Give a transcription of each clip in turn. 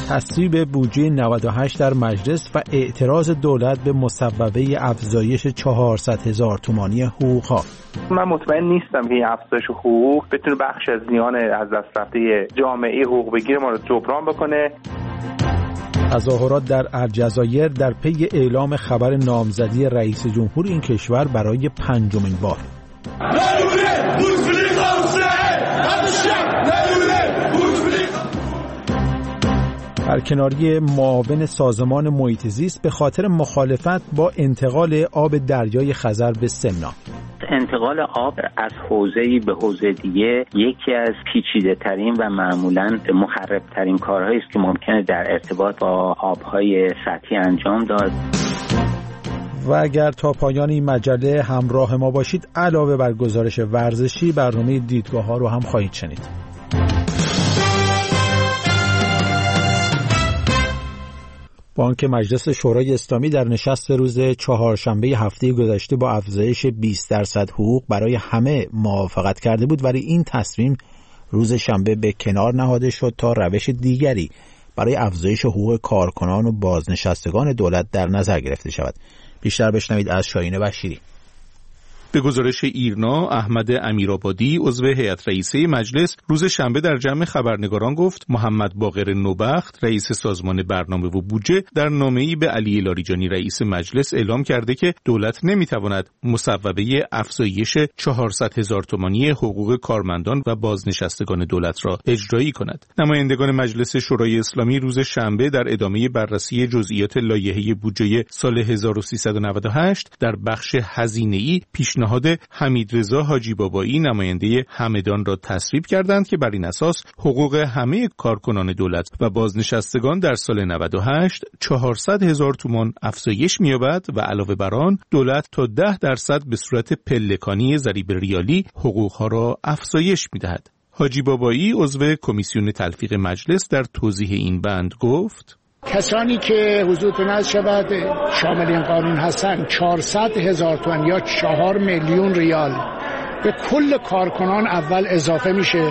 تصویب بودجه 98 در مجلس و اعتراض دولت به مصوبه افزایش 400,000 تومانی حقوق‌ها. من مطمئن نیستم که این افزایش حقوق بتونه بخش از زیان از دست رفته جامعه حقوق بگیر ما رو جبران بکنه. تظاهرات در الجزایر در پی اعلام خبر نامزدی رئیس جمهور این کشور برای 5مین بار. برکناری معاون سازمان محیط زیست به خاطر مخالفت با انتقال آب دریای خزر به سمنان. انتقال آب از حوزه‌ای به حوزه دیگه یکی از پیچیده‌ترین و معمولاً مخرب‌ترین کارهایی است که ممکنه در ارتباط با آب‌های سطحی انجام داد. و اگر تا پایان این مجله همراه ما باشید، علاوه بر گزارش ورزشی، برنامه دیدگاه‌ها رو هم خواهید شنید. بانک مجلس شورای اسلامی در نشست روز چهارشنبه هفته گذشته با افزایش 20% حقوق برای همه موافقت کرده بود، ولی این تصمیم روز شنبه به کنار نهاده شد تا روش دیگری برای افزایش حقوق کارکنان و بازنشستگان دولت در نظر گرفته شود. بیشتر بشنوید از شاهین بشیری. به گزارش ایرنا، احمد امیرآبادی عضو هیئت رئیسه مجلس روز شنبه در جمع خبرنگاران گفت محمد باقر نوبخت رئیس سازمان برنامه و بودجه در نامه‌ای به علی لاریجانی رئیس مجلس اعلام کرده که دولت نمیتواند مصوبه افزایش 400,000 تومانی حقوق کارمندان و بازنشستگان دولت را اجرایی کند. نمایندگان مجلس شورای اسلامی روز شنبه در ادامه بررسی جزئیات لایحه بودجه سال 1398 در بخش هزینه‌ای پیشنهاد حمیدرضا حاجی بابایی نماینده همدان را تصویب کردند که بر این اساس حقوق همه کارکنان دولت و بازنشستگان در سال 98 400,000 تومان افزایش می‌یابد و علاوه بر آن دولت تا 10% به صورت پلکانی ضریب ریالی حقوقها را افزایش می‌دهد. حاجی بابایی عضو کمیسیون تلفیق مجلس در توضیح این بند گفت: کسانی که حضورتون عرض شود شامل این قانون هستن 400,000 تومان یا 4 میلیون ریال به کل کارکنان اول اضافه میشه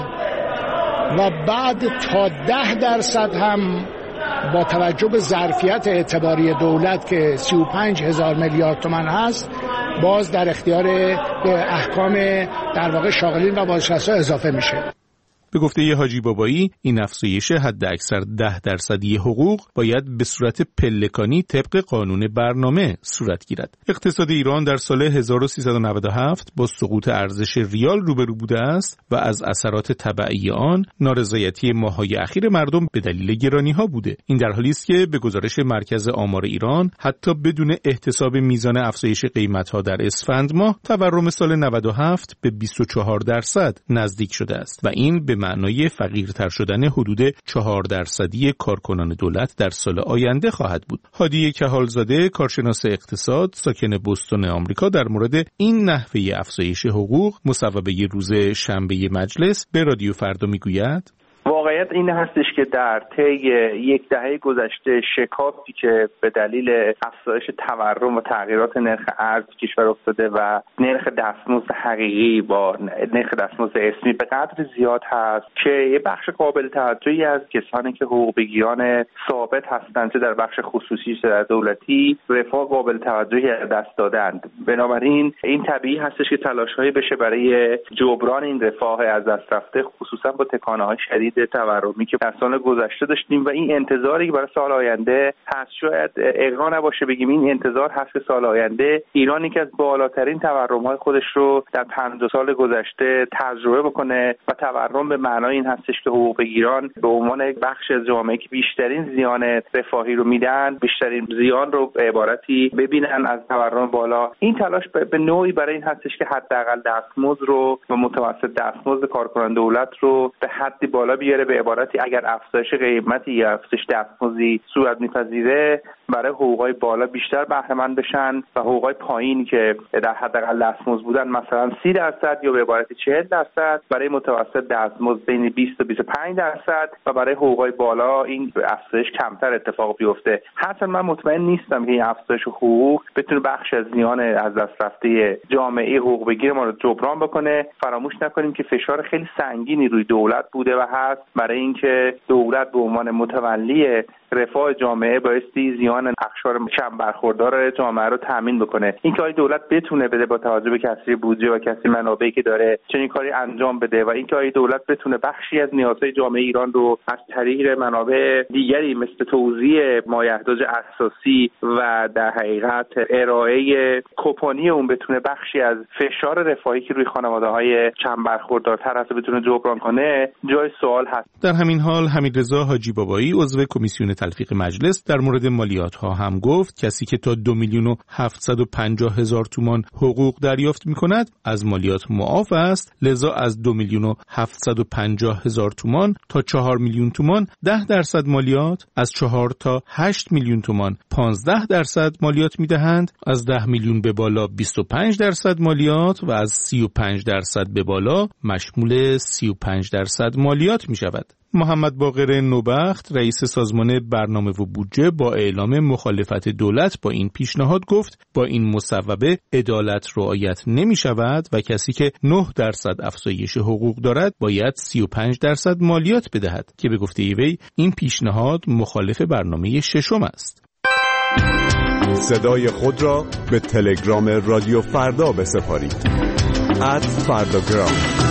و بعد تا 10% هم با توجه به ظرفیت اعتباری دولت که 35,000 میلیارد تومان هست باز در اختیار به احکام در واقع شاغلین و بازنشسته اضافه میشه. به گفته حاجی بابایی این افزایش حد اکثر 10% حقوق باید به صورت پلکانی طبق قانون برنامه صورت گیرد. اقتصاد ایران در سال 1397 با سقوط ارزش ریال روبرو بوده است و از اثرات تبعی آن نارضایتی ماه‌های اخیر مردم به دلیل گرانی‌ها بوده. این در حالی است که به گزارش مرکز آمار ایران حتی بدون احتساب میزان افزایش قیمت‌ها در اسفند ماه تورم سال 97 به 24% نزدیک شده است و این به معنای فقیرتر شدن حدود 4% کارکنان دولت در سال آینده خواهد بود. هادی کهالزاده کارشناس اقتصاد ساکن بوستون آمریکا در مورد این نحوه افزایش حقوق مصوبه روز شنبه مجلس به رادیو فردا میگوید: واقعیت این هستش که در طی یک دهه گذشته شکافی که به دلیل افزایش تورم و تغییرات نرخ ارز کشور افتاده و نرخ دستمزد حقیقی با نرخ دستمزد اسمی به قدر زیاد هست که یه بخش قابل توجهی از کسانی که حقوق بگیران ثابت هستند چه در بخش خصوصی چه در دولتی رفاه قابل توجهی دست دادند. بنابراین این طبیعی هستش که تلاش‌هایی بشه برای جبران این رفاه از دست رفته، خصوصا با تکانه‌های شدید تورمی که در سال گذشته داشتیم و این انتظاری که برای سال آینده هست. شاید اغوا نباشه بگیم این انتظار هست که سال آینده ایران یکی از بالاترین تورم‌های خودش رو در 50 سال گذشته تجربه بکنه و تورم به معنای این هستش که حقوق بگیران به عنوان بخش از جامعه که بیشترین زیان رفاهی رو میدن بیشترین زیان رو به عبارتی ببینن از تورم بالا. این تلاش به نوعی برای این هستش که حداقل دستمزد رو و متوسط دستمزد کارکنان دولت رو به حدی بالا بیاره. به عبارتی اگر افزایش قیمتی یا افزایش دستمزدی صورت می‌پذیره برای حقوقای بالا بیشتر بهره مند بشن و حقوقای پایین که در حداقل دستمزد بودن مثلا 30% یا به عبارت 40%، برای متوسط دستمزد بین 20 تا 25% و برای حقوقای بالا این افزایش کمتر اتفاق بیفته. هرچند من مطمئن نیستم که این افزایش حقوق بتونه بخش از زیان از دست رفته جامعه حقوق بگیر ما رو جبران بکنه. فراموش نکنیم که فشار خیلی سنگینی روی دولت بوده و هست برای اینکه دولت به عنوان متولی رفاه جامعه بایستی زیان اقشار کم برخوردار جامعه رو تامین بکنه. اینکه آیا دولت بتونه بده با توجه به کسری بودجه و کسری منابعی که داره چنین کاری انجام بده و اینکه آیا دولت بتونه بخشی از نیازهای جامعه ایران رو از طریق منابع دیگری مثل توزیع مایحتاج اساسی و در حقیقت ارائه کوپانی اون بتونه بخشی از فشار رفاهی که روی خانواده‌های کم برخوردارتر هست بتونه جبران کنه جای سوال هست. در همین حال حمیدرضا حاجی بابایی عضو کمیسیون تلفیق مجلس در مورد مالیات ها هم گفت کسی که تا 2,750,000 تومان حقوق دریافت می‌کند از مالیات معاف است، لذا از 2,750,000 تومان تا 4 میلیون تومان 10% مالیات، از 4 تا 8 میلیون تومان 15% مالیات می‌دهند، از 10 میلیون به بالا 25% مالیات و از 35% به بالا مشمول 35% مالیات می‌شود. محمد باقر نوبخت رئیس سازمان برنامه و بودجه با اعلام مخالفت دولت با این پیشنهاد گفت با این مصوبه عدالت رعایت نمی شود و کسی که 9% افزایش حقوق دارد باید 35% مالیات بدهد که به گفته وی این پیشنهاد مخالف برنامه ششم است. صدای خود را به تلگرام رادیو فردا بسپارید. @فرdagram.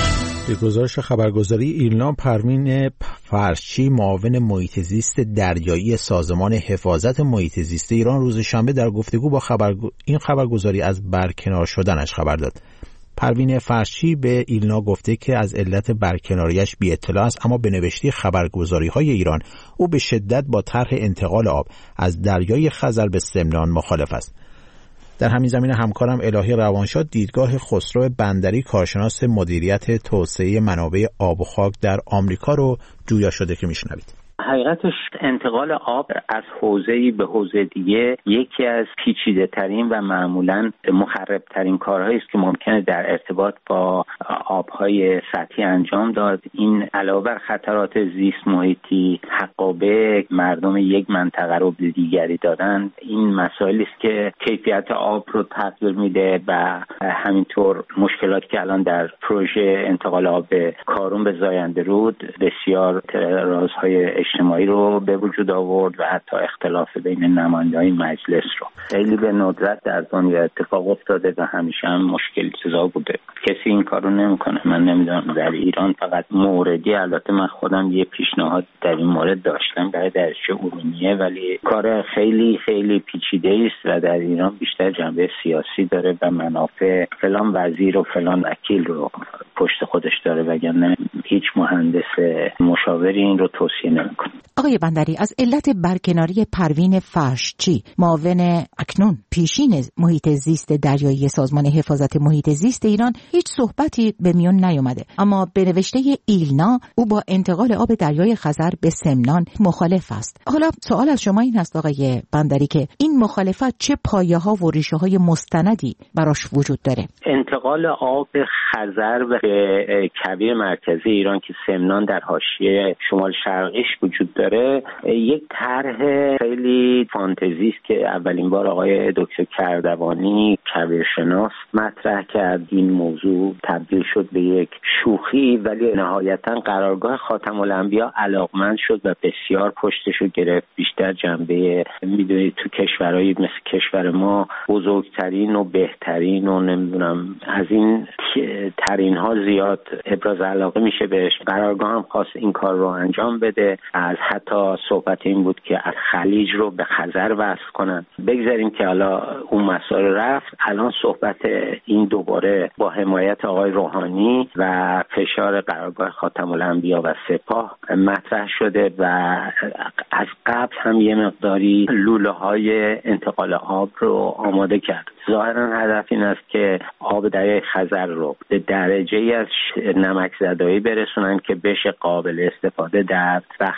به گزارش خبرگزاری ایرنا، پروین فرشچی معاون محیط زیست دریایی سازمان حفاظت محیط زیست ایران روز شنبه در گفتگو با این خبرگزاری از برکنار شدنش خبر داد. پروین فرشچی به ایرنا گفته که از علت برکناریش بی اطلاع است، اما به نوشته خبرگزاری‌های ایران او به شدت با طرح انتقال آب از دریای خزر به سمنان مخالف است. در همین زمینه همکارم الهی روانشاد دیدگاه خسرو بندری کارشناس مدیریت توسعه منابع آب و خاک در آمریکا رو جویا شده که میشنوید. حقیقتش انتقال آب از حوزه‌ای به حوزه دیگه یکی از پیچیده‌ترین و معمولاً مخرب‌ترین کارهایی است که ممکنه در ارتباط با آب‌های سطحی انجام داد. این علاوه بر خطرات زیست محیطی، حقابه مردم یک منطقه رو به دیگری دادن، این مسائلی است که کیفیت آب رو تغییر میده و همینطور مشکلاتی که الان در پروژه انتقال آب کارون به زاینده رود بسیار اعتراضهای اجتماعی رو به وجود آورد و حتی اختلاف بین نمایندگان مجلس رو. خیلی به ندرت در دنیا اتفاق افتاده و همیشه هم مشکل سزا بوده. کسی این کارو نمیکنه. من نمیدونم در ایران فقط موردی، البته من خودم یه پیشنهاد در این مورد داشتم برای درجه ارومیه، ولی کار خیلی خیلی پیچیده است و در ایران بیشتر جنبه سیاسی داره و منافع فلان وزیر و فلان وکیل رو پشت خودش داره، وگرنه هیچ مهندس مشاوری این رو توصیه نمیکنه. آقای بندری، از علت برکناری پروین فرشچی معاون اکنون پیشین محیط زیست دریایی سازمان حفاظت محیط زیست ایران هیچ صحبتی به میون نیومده، اما به نوشته ایلنا او با انتقال آب دریای خزر به سمنان مخالف است. حالا سوال از شما این هست آقای بندری که این مخالفت چه پایه‌ها و ریشه‌های مستندی براش وجود داره؟ انتقال آب خزر به کویر مرکزی ایران که سمنان در حاشیه شمال شرقیش وجود داره یک طرح خیلی فانتزی است که اولین بار آقای دکتر کردوانی کویرشناس مطرح کرد. این موضوع تبدیل شد به یک شوخی، ولی نهایتا قرارگاه خاتم الانبیا علاقمند شد و بسیار پشتشو گرفت. بیشتر جنبه میدونید تو کشورهایی مثل کشور ما بزرگترین و بهترین و نمیدونم از این ترین ها زیاد ابراز علاقه میشه بهش. قرارگاه هم خواست این کار رو انجام بده. از حتی صحبت این بود که از خلیج رو به خزر وصل کنن. بگذاریم که حالا اون مسائل رفت. الان صحبت این دوباره با حمایت آقای روحانی و فشار قرارگاه خاتم الانبیا و سپاه مطرح شده و از قبل هم یه مقداری لوله های انتقال آب رو آماده کرد. ظاهرا هدف این است که آب دریای خزر رو به درجه‌ای از نمک زدایی برسونن که بشه قابل استفاده در بخش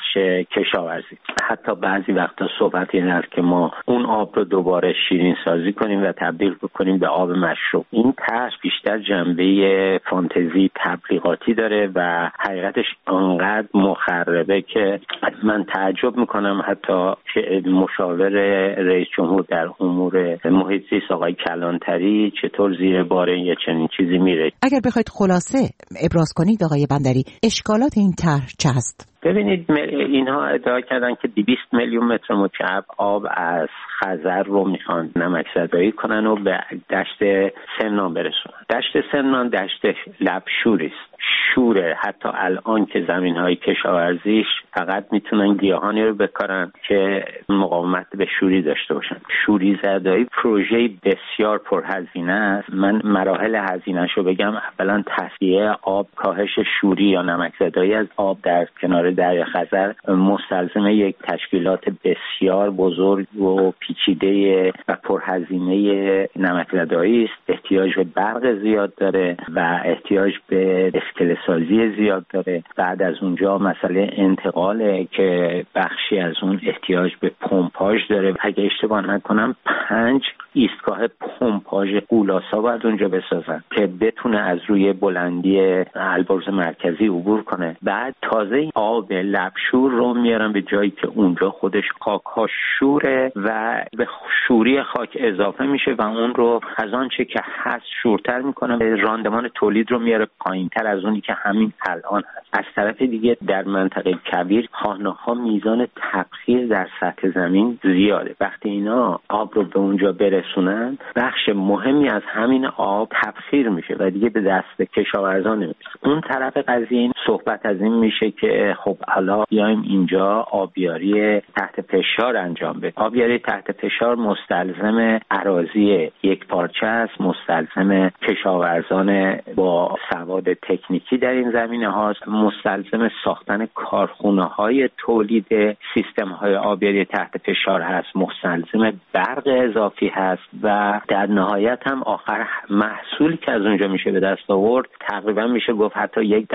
کشاورزی. حتی بعضی وقتا صحبت این است که ما اون آب رو دوباره شیرین سازی کنیم و تبدیل کنیم به آب مشروب. این طرح بیشتر جنبه فانتزی تبلیغاتی داره و حقیقتش انقدر مخربه که من تعجب میکنم حتی مشاور رئیس جمهور در امور محیط زیست آقای کلانتری چطور زیر بار یه چنین چیزی میره. اگر بخواید خلاصه ابراز کنید آقای بندری، اشکالات این طرح چه است؟ ببینید اینها ادعا کردن که 200 میلیون متر مکعب آب از خزر رو میخوان نمک‌زدایی کنن و به دشت سمنان برسونن. دشت سمنان دشت لبشوری است. شوره. حتی الان که زمین‌های کشاورزیش فقط میتونن گیاهانی رو بکارن که مقاومت به شوری داشته باشن. شوری زدایی پروژه بسیار پرهزینه است. من مراحل هزینه‌شو بگم: اولا تصفیه آب، کاهش شوری یا نمک‌زدایی از آب در کنار دریای خزر مستلزم یک تشکیلات بسیار بزرگ و پیچیده و پرهزینه نمک‌زدایی است. احتیاج به برق زیاد داره و احتیاج به اسکله سازی زیاد داره. بعد از اونجا مسئله انتقاله که بخشی از اون احتیاج به پمپاژ داره. اگه اشتباه نکنم 5 ایستگاه پمپاژ قولاسا باید اونجا بسازن که بتونه از روی بلندی البرز مرکزی عبور کنه. بعد تازه آب لبشور رو میارن به جایی که اونجا خودش خاک‌ها شوره و به شوری خاک اضافه میشه و اون رو از آنچه که هست شورتر میکنه، راندمان تولید رو میاره پایینتر از اونی که همین الان هست. از طرف دیگه در منطقه کویر خانه‌ها میزان تبخیر در سطح زمین زیاده. وقتی اینا آب رو به اونجا برسونن، بخش مهمی از همین آب تبخیر میشه و دیگه به دست کشاورزان نمیرسه. اون طرف قضیه صحبت از این میشه که خب حالا بیایم اینجا آبیاری تحت فشار انجام بدیم. آبیاری تحت فشار مستلزم اراضی یک پارچه است، مستلزم کشاورزان با سواد تکنیکی در این زمینه هاست، مستلزم ساختن کارخونه‌های تولید سیستم‌های آبیاری تحت فشار هست، مستلزم برق اضافی هست و در نهایت هم آخر محصولی که از اونجا میشه به دست آورد تقریبا میشه گفت حتی یک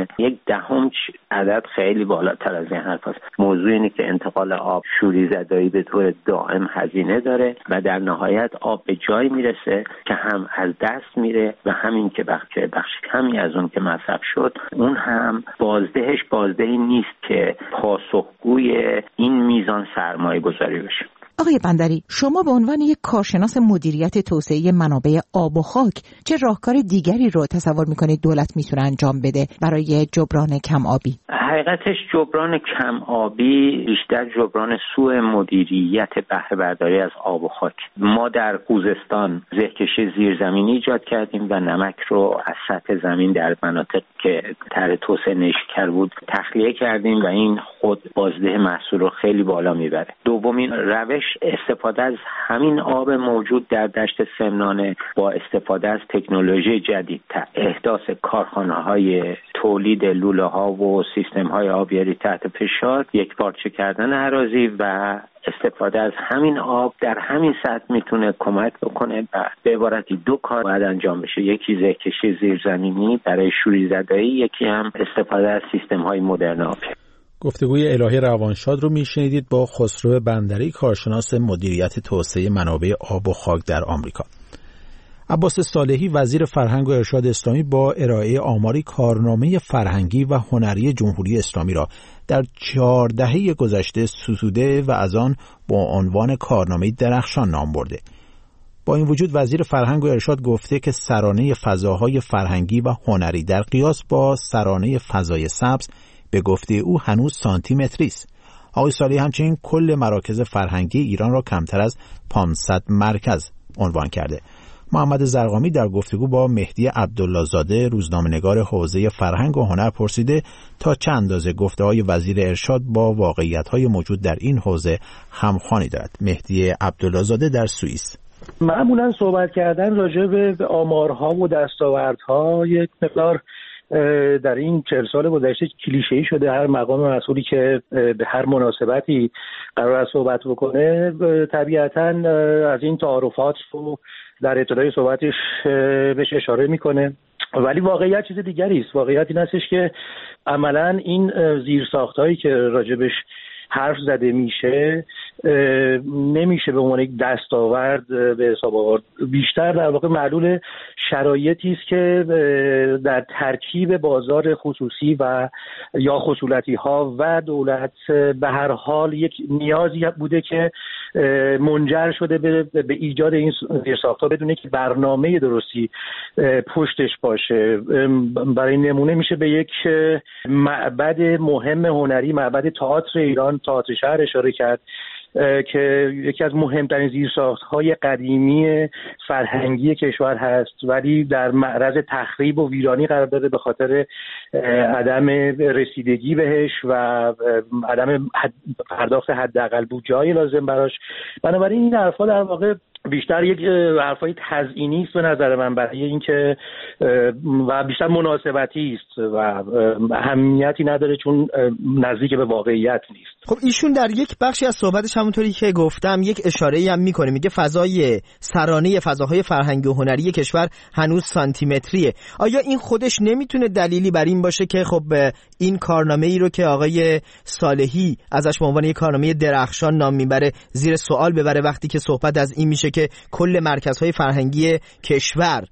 دهم عدد خیلی بالاتر از این حرف است. موضوع اینه که انتقال آب شوری زدایی به طور دائم هزینه داره و در نهایت آب به جایی میرسه که هم از دست میره و همین که بخش کمی از اون که مصرف شد اون هم بازدهی نیست که پاسخگوی این میزان سرمایه گذاری بشه. آقای بندری، شما به عنوان یک کارشناس مدیریت توسعه منابع آب و خاک چه راهکار دیگری رو تصور میکنید دولت میتونه انجام بده برای جبران کم آبی؟ حقیقتش جبران کم آبی بیشتر جبران سوء مدیریت بهره برداری از آب و خاک. ما در خوزستان زهکشی زیرزمینی ایجاد کردیم و نمک رو از سطح زمین در مناطق که طرح توسعه نیشکر بود تخلیه کردیم و این خود بازده محصول رو خیلی بالا میبره. دومین روش استفاده از همین آب موجود در دشت سمنانه با استفاده از تکنولوژی جدید، احداث کارخانه‌های تولید لوله‌ها و سیستم‌های آبیاری تحت فشار، یک پارچه کردن اراضی و استفاده از همین آب در همین سطح میتونه کمک بکنه و به عبارتی 2 کار باید انجام بشه: یکی زهکشی زیرزمینی برای شوری زدایی، یکی هم استفاده از سیستم‌های مدرن آب. گفتگوی الهی روانشاد رو میشنیدید با خسرو بندری، کارشناس مدیریت توسعه منابع آب و خاک در آمریکا. عباس صالحی وزیر فرهنگ و ارشاد اسلامی با ارائه آماری کارنامه فرهنگی و هنری جمهوری اسلامی را در 4 دهه گذشته ستوده و از آن با عنوان کارنامه درخشان نام برده. با این وجود وزیر فرهنگ و ارشاد گفته که سرانه فضاهای فرهنگی و هنری در قیاس با سرانه فضای سبز به گفته او هنوز سانتیمتری است. آقای صالحی همچنین کل مراکز فرهنگی ایران را کمتر از 500 مرکز عنوان کرده. محمد زرقامی در گفتگو با مهدی عبدالله زاده روزنامه‌نگار حوزه فرهنگ و هنر پرسیده تا چه اندازه گفته‌های وزیر ارشاد با واقعیت‌های موجود در این حوزه همخوانی دارد. مهدی عبدالله زاده در سوئیس: معمولا صحبت کردن راجع به آمارها و دستاوردها یک مقدار در این 40 سال گذشته کلیشه‌ای شده. هر مقام مسئولی که به هر مناسبتی قرار است صحبت بکنه طبیعتاً از این تعارفات رو در ابتدای صحبتش بهش اشاره میکنه. ولی واقعیت چیز دیگری است. واقعیت این هستش که عملاً این زیرساخت‌هایی که راجبش حرف زده میشه نمیشه به عنوان یک دستاورد به حساب آورد. بیشتر در واقع معلول شرایطی است که در ترکیب بازار خصوصی و یا خصولتی ها و دولت به هر حال یک نیازی بوده که منجر شده به ایجاد این زیرساخت‌ها بدون که برنامه درستی پشتش باشه. برای نمونه میشه به یک معبد مهم هنری، معبد تئاتر ایران، تئاتر شهر اشاره کرد که یکی از مهمترین زیرساخت‌های قدیمی فرهنگی کشور هست، ولی در معرض تخریب و ویرانی قرار داره به خاطر عدم رسیدگی بهش و عدم پرداخت حداقل بودجه‌ای لازم براش. بنابراین این حرفا در واقع بیشتر یک حرفای تزیینی است به نظر من، برای اینکه و بیشتر مناسبتی است و اهمیتی نداره چون نزدیک به واقعیت نیست. خب ایشون در یک بخشی از صحبتش همونطوری که گفتم یک اشاره‌ای هم میکنه، میگه فضای سرانه فضاهای فرهنگی و هنری کشور هنوز سانتیمتریه. آیا این خودش نمیتونه دلیلی بر این باشه که خب این کارنامه‌ای رو که آقای صالحی ازش به عنوان یک کارنامه درخشان نام میبره زیر سوال ببره وقتی که صحبت از این میشه که کل مرکزهای فرهنگی کشور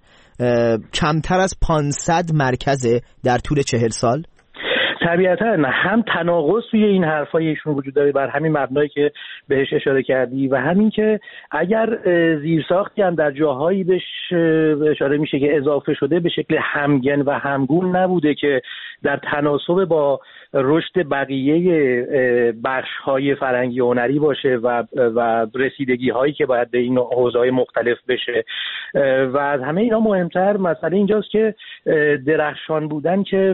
کمتر از 500 مرکزه در طول 40 سال؟ طبیعتا هم تناقض توی این حرفای ایشون وجود داره بر همین مبنایی که بهش اشاره کردی و همین که اگر زیرساختی هم در جاهایی بهش اشاره میشه که اضافه شده به شکل همگن و همگون نبوده که در تناسب با رشد بقیه بخش‌های فرهنگی و هنری باشه و رسیدگی هایی که باید به این حوزه‌های مختلف بشه و از همه اینا مهمتر مسئله اینجاست که درخشان بودن که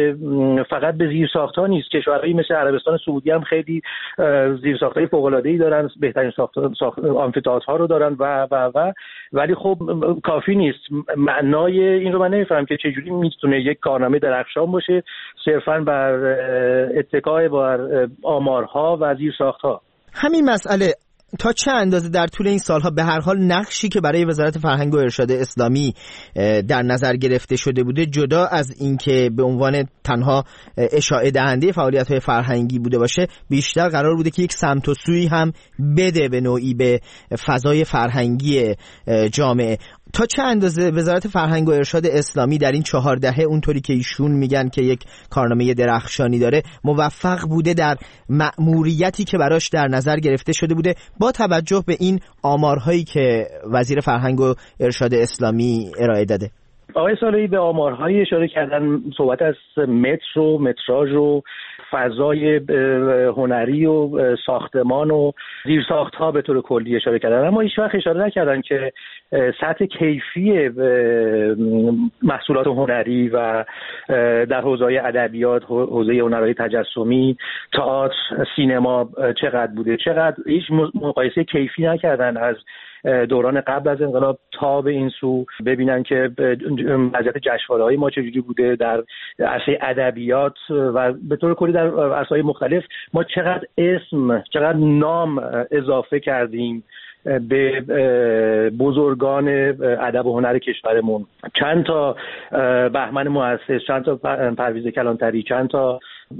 فقط به زیرساخت‌ها نیست. کشورهایی مثل عربستان سعودی هم خیلی زیرساخت‌های فوق‌العاده‌ای دارن، بهترین آمفی‌تئاترها رو دارن و ولی خب کافی نیست. معنای این رو من نمی‌فهمم که چجوری میتونه یک کارنامه درخشان باشه صرفاً بر اتکای بر آمارها و زیرساخت‌ها. همین مسئله تا چه اندازه در طول این سالها به هر حال نقشی که برای وزارت فرهنگ و ارشاد اسلامی در نظر گرفته شده بوده، جدا از اینکه به عنوان تنها اشاعه دهنده فعالیت‌های فرهنگی بوده باشه، بیشتر قرار بوده که یک سمت و سوی هم بده به نوعی به فضای فرهنگی جامعه. تا چه اندازه وزارت فرهنگ و ارشاد اسلامی در این 4 دهه اونطوری که ایشون میگن که یک کارنامه درخشانی داره موفق بوده در مأموریتی که براش در نظر گرفته شده بوده با توجه به این آمارهایی که وزیر فرهنگ و ارشاد اسلامی ارائه داده؟ آقای صالحی به آمارهایی اشاره کردن، صحبت از متر و متراژ و فضای هنری و ساختمان و زیرساخت‌ها به طور کلی اشاره کردن، اما هیچ وقت اشاره نکردن که سطح کیفی محصولات هنری و در حوزه‌های ادبیات، حوزه هنرهای تجسمی، تئاتر، سینما چقدر بوده، چقدر هیچ مقایسه کیفی نکردن از دوران قبل از انقلاب تا به این سو ببینن که وضعیت جشنواره‌های ما چجوری بوده در عرصه ادبیات و به طور کلی در عرصه‌های مختلف ما چقدر اسم، چقدر نام اضافه کردیم به بزرگان ادب و هنر کشورمون. چند تا بهمن مؤسس، چند تا پرویز کلانتری، چند تا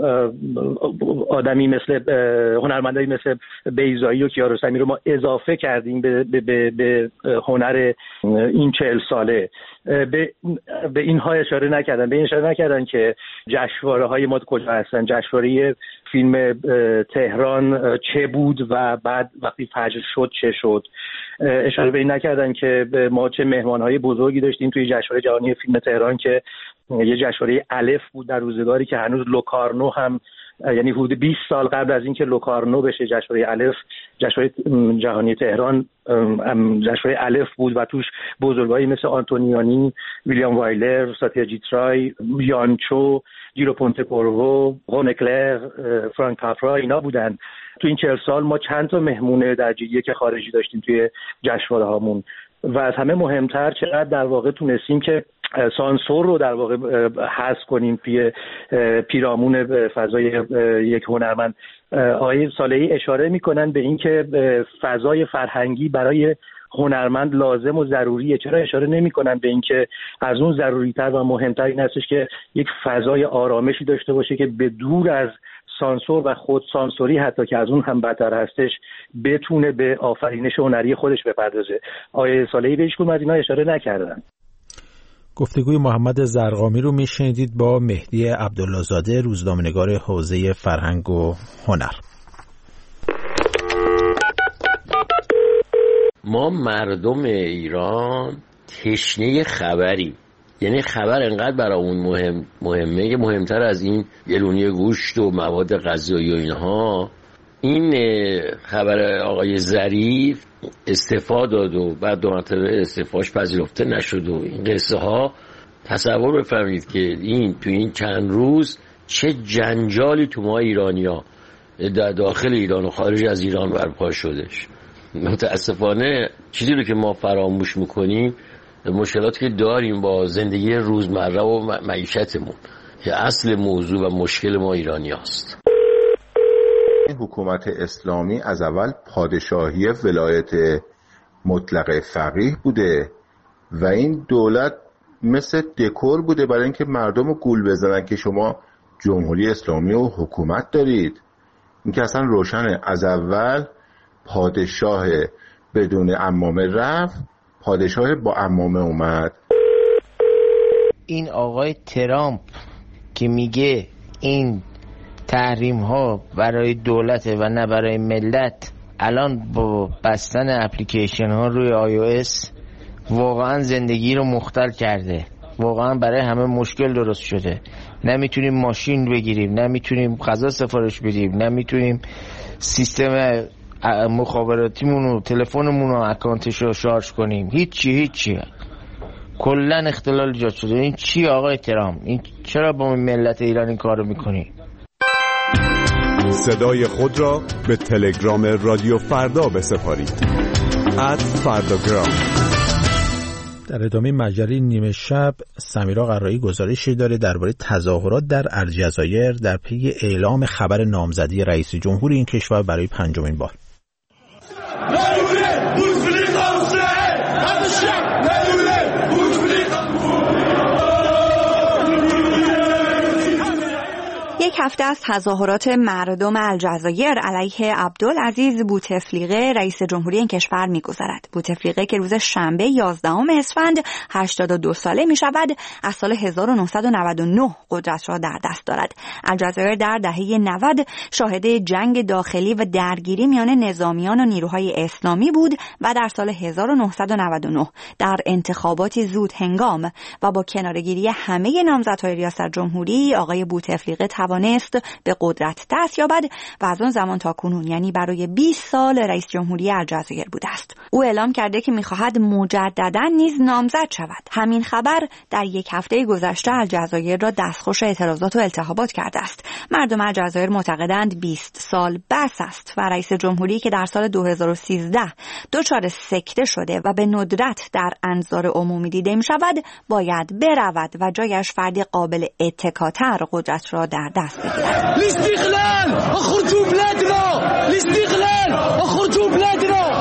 آدمی مثل هنرمندایی مثل بیضایی و کیارستمی رو ما اضافه کردیم به هنر این 40 ساله. به اینها اشاره نکردن، به این اشاره نکردن که جشنواره های ما کجا هستن، جشنواره فیلم تهران چه بود و بعد وقتی فجر شد چه شد. اشاره به این نکردن که ما چه مهمانهای بزرگی داشتیم توی جشنواره جهانی فیلم تهران که یه جشنواره الف بود در روزگاری که هنوز لوکارنو هم، یعنی حدود 20 سال قبل از اینکه لوکارنو بشه جشنواره الف، جشنواره جهانی تهران جشنواره الف بود و توش بزرگایی مثل آنتونیانی، ویلیام وایلر، ساتیاجیت رای، یانچو، جیرو پونتکورو، رونکلر، فرانک کاپرا اینا بودن. تو این 40 سال ما چند تا مهمون درجه که خارجی داشتیم توی جشنواره هامون و از همه مهمتر چقدر در واقع تونستیم که سانسور رو در واقع حذف کنیم پیرامون فضای یک هنرمند. آقای صالحی اشاره میکنن به این که فضای فرهنگی برای هنرمند لازم و ضروریه. چرا اشاره نمی‌کنن به اینکه از اون ضروری‌تر و مهمتر این هستش که یک فضای آرامشی داشته باشه که به دور از سانسور و خود سانسوری، حتی که از اون هم بدتر هستش، بتونه به آفرینش هنری خودش بپردازه. آیه صالحی به هیچ کدوم از اینا اشاره نکردن. گفتگوی محمد زرقامی رو میشنیدید با مهدی عبدالله‌زاده، روزنامه‌نگار حوزه فرهنگ و هنر. ما مردم ایران تشنه خبری، یعنی خبر انقدر برامون مهمه که مهمتر از این گلونی گوشت و مواد غذایی و اینها. این خبر آقای ظریف استعفا داد و بعد 2 مرتبه استعفاش پذیرفته نشد و این قصه ها، تصور بفرمایید که این تو این چند روز چه جنجالی تو ما ایرانیا در داخل ایران و خارج از ایران برپا شدش. متاسفانه چیزی رو که ما فراموش میکنیم مشکلاتی که داریم با زندگی روزمره و معیشتمون که اصل موضوع و مشکل ما ایرانی هست. حکومت اسلامی از اول پادشاهی ولایت مطلقه فقیه بوده و این دولت مثل دکور بوده برای اینکه مردم رو گول بزنن که شما جمهوری اسلامی و حکومت دارید. این که اصلا روشنه، از اول پادشاه بدون عمامه رفت، پادشاه با عمامه اومد. این آقای ترامپ که میگه این تحریم ها برای دولت و نه برای ملت، الان با بستن اپلیکیشن ها روی iOS واقعا زندگی رو مختل کرده. واقعا برای همه مشکل درست شده. نمیتونیم ماشین بگیریم، نمیتونیم غذا سفارش بدیم، نمیتونیم سیستم مخابراتیمون و تلفنمون و اکانتش رو شارژ کنیم. هیچی کلن اختلال ایجاد شده. این چی آقای ترامپ؟ این چرا با ملت ایران این کارو میکنی؟ صدای خود را به تلگرام رادیو فردا بسپارید. @فرداگرام. در ادامه مجری نیمه شب سمیرا قرایی گزارشی داره درباره تظاهرات در الجزایر در پی اعلام خبر نامزدی رئیس جمهور این کشور برای 5مین بار. یک هفته از تظاهرات مردم الجزایر علیه عبدالعزیز بوتفلیقه رئیس جمهوری این کشور می‌گذرد. بوتفلیقه که روز شنبه 11 اسفند 82 ساله می‌شود، از سال 1999 قدرت را در دست دارد. الجزایر در دهه 90 شاهد جنگ داخلی و درگیری میان نظامیان و نیروهای اسلامی بود و در سال 1999 در انتخاباتی زود هنگام و با کنارگیری همه نامزدهای ریاست جمهوری آقای بوتفلیقه توانست به قدرت دست یابد و از آن زمان تا کنون، یعنی برای 20 سال رئیس جمهوری الجزایر بوده است. او اعلام کرده که می‌خواهد مجدداً نیز نامزد شود. همین خبر در یک هفته گذشته الجزایر را دستخوش اعتراضات و التهابات کرده است. مردم الجزایر معتقدند 20 سال بس است و رئیس جمهوری که در سال 2013 دچار سکته شده و به ندرت در انظار عمومی دیده می‌شود باید برود و جایش فردی قابل اتکاتر قدرت را در دست بگیرد. الاستقلال اخرجوا بلادنا، الاستقلال اخرجوا بلادنا.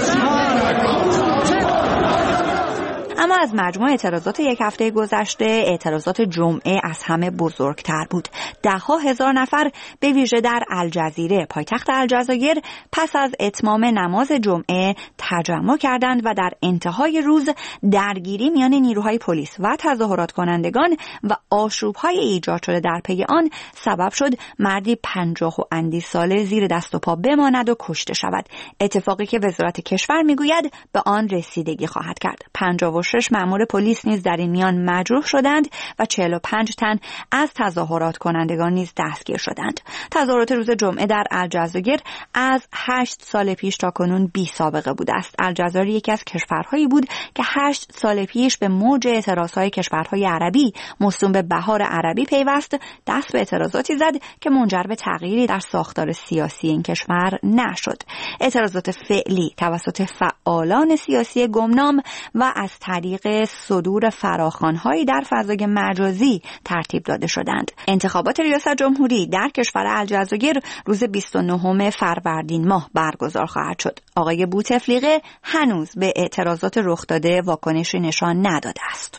اما از مجموع اعتراضات یک هفته گذشته اعتراضات جمعه از همه بزرگتر بود. 10,000 نفر به ویژه در الجزیره پایتخت الجزایر پس از اتمام نماز جمعه تجمع کردند و در انتهای روز درگیری میان نیروهای پلیس و تظاهرات کنندگان و آشوب‌های ایجاد شده در پی آن سبب شد مردی 50 و اندی ساله زیر دست و پا بماند و کشته شود. اتفاقی که وزارت کشور میگوید به آن رسیدگی خواهد کرد. 56 مأمور پلیس نیز در این میان مجروح شدند و 45 تن از تظاهرات کنندگان نیز دستگیر شدند. تظاهرات روز جمعه در الجزایر از 8 سال پیش تا کنون بی سابقه بوده است. الجزایر یکی از کشورهایی بود که 8 سال پیش به موج اعتراضهای کشورهای عربی موسوم به بهار عربی پیوست، دست به اعتراضاتی زد که منجر به تغییری در ساختار سیاسی این کشور نشد. اعتراضات فعلی توسط فعالان سیاسی گمنام و از تعریف طریق صدور فراخوان‌هایی در فضای مجازی ترتیب داده شدند. انتخابات ریاست جمهوری در کشور الجزایر روز 29 فروردین ماه برگزار خواهد شد. آقای بوتفلیقه هنوز به اعتراضات رخ داده واکنشی نشان نداده است.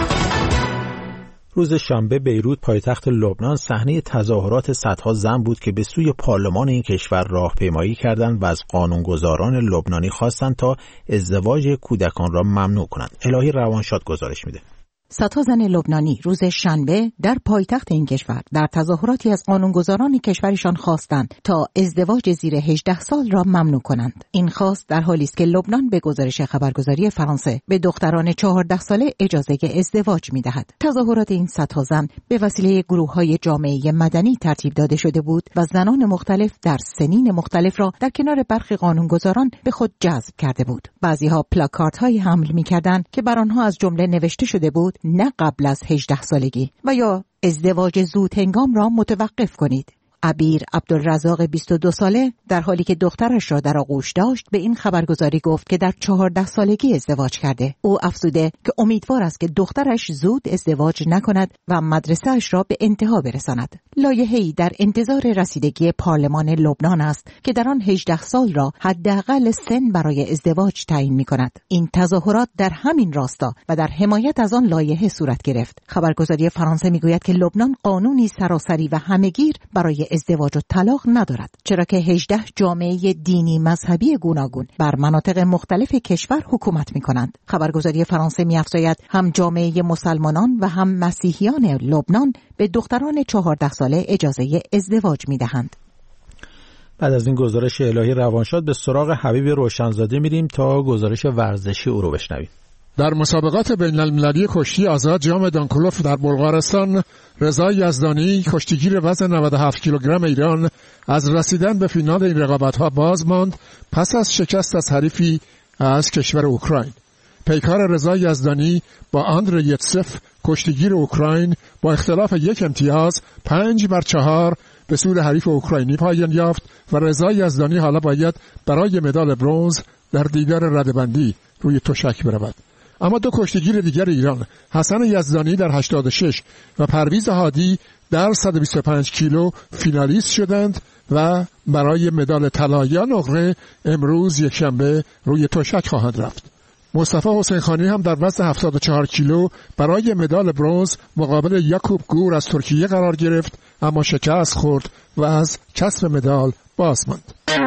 روز شنبه بیروت پایتخت لبنان صحنه تظاهرات صدها زن بود که به سوی پارلمان این کشور راهپیمایی کردند و از قانونگذاران لبنانی خواستند تا ازدواج کودکان را ممنوع کنند. الهی روانشاد گزارش میده. صدها زن لبنانی روز شنبه در پایتخت این کشور در تظاهراتی از قانونگذاران کشورشان خواستند تا ازدواج زیر 18 سال را ممنوع کنند. این خواست در حالی است که لبنان به گزارش خبرگزاری فرانسه به دختران 14 ساله اجازه ازدواج می‌دهد. تظاهرات این صدها زن به وسیله گروه‌های جامعه مدنی ترتیب داده شده بود و زنان مختلف در سنین مختلف را در کنار برخی قانونگذاران به خود جذب کرده بود. بعضی‌ها پلاکاردهایی حمل می‌کردند که بر آنها از جمله نوشته شده بود نه قبل از 18 سالگی و یا ازدواج زود هنگام را متوقف کنید. عبیر عبدالرزاق 22 ساله در حالی که دخترش را در آغوش داشت به این خبرگزاری گفت که در 14 سالگی ازدواج کرده. او افزوده که امیدوار است که دخترش زود ازدواج نکند و مدرسه‌اش را به انتها برساند. لایحه‌ای در انتظار رسیدگی پارلمان لبنان است که در آن 18 سال را حداقل سن برای ازدواج تعیین می‌کند. این تظاهرات در همین راستا و در حمایت از آن لایحه صورت گرفت. خبرگزاری فرانسه می‌گوید که لبنان قانونی سراسری و همه‌گیر برای ازدواج و طلاق ندارد، چرا که 18 جامعه دینی مذهبی گوناگون بر مناطق مختلف کشور حکومت می‌کنند. خبرگزاری فرانسه می‌افزاید هم جامعه مسلمانان و هم مسیحیان لبنان به دختران 14 ساله اجازه ازدواج می‌دهند. بعد از این گزارش الهی روانشاد به سراغ حبیب روشنزاده میریم تا گزارش ورزشی او رو بشنویم. در مسابقات بین المللی کشتی آزاد جام دانکولوف در بلغارستان، رضا یزدانی کشتیگیر وزن 97 کیلوگرم ایران از رسیدن به فینال این رقابت‌ها باز ماند پس از شکست از حریفی از کشور اوکراین. پیکار رضا یزدانی با آندری یتسف کشتیگیر اوکراین با اختلاف یک امتیاز 5-4 به سود حریف اوکراینی پایان یافت و رضا یزدانی حالا باید برای مدال برنز در دیدار رده‌بندی روی تشک برود. اما دو کشتیگیر دیگر ایران، حسن یزدانی در 86 و پرویز هادی در 125 کیلو فینالیست شدند و برای مدال طلا یا نقره امروز یکشنبه روی تشک خواهند رفت. مصطفی حسین خانی هم در وزن 74 کیلو برای مدال برنز مقابل یعقوب گور از ترکیه قرار گرفت، اما شکست خورد و از کسب مدال باز ماند.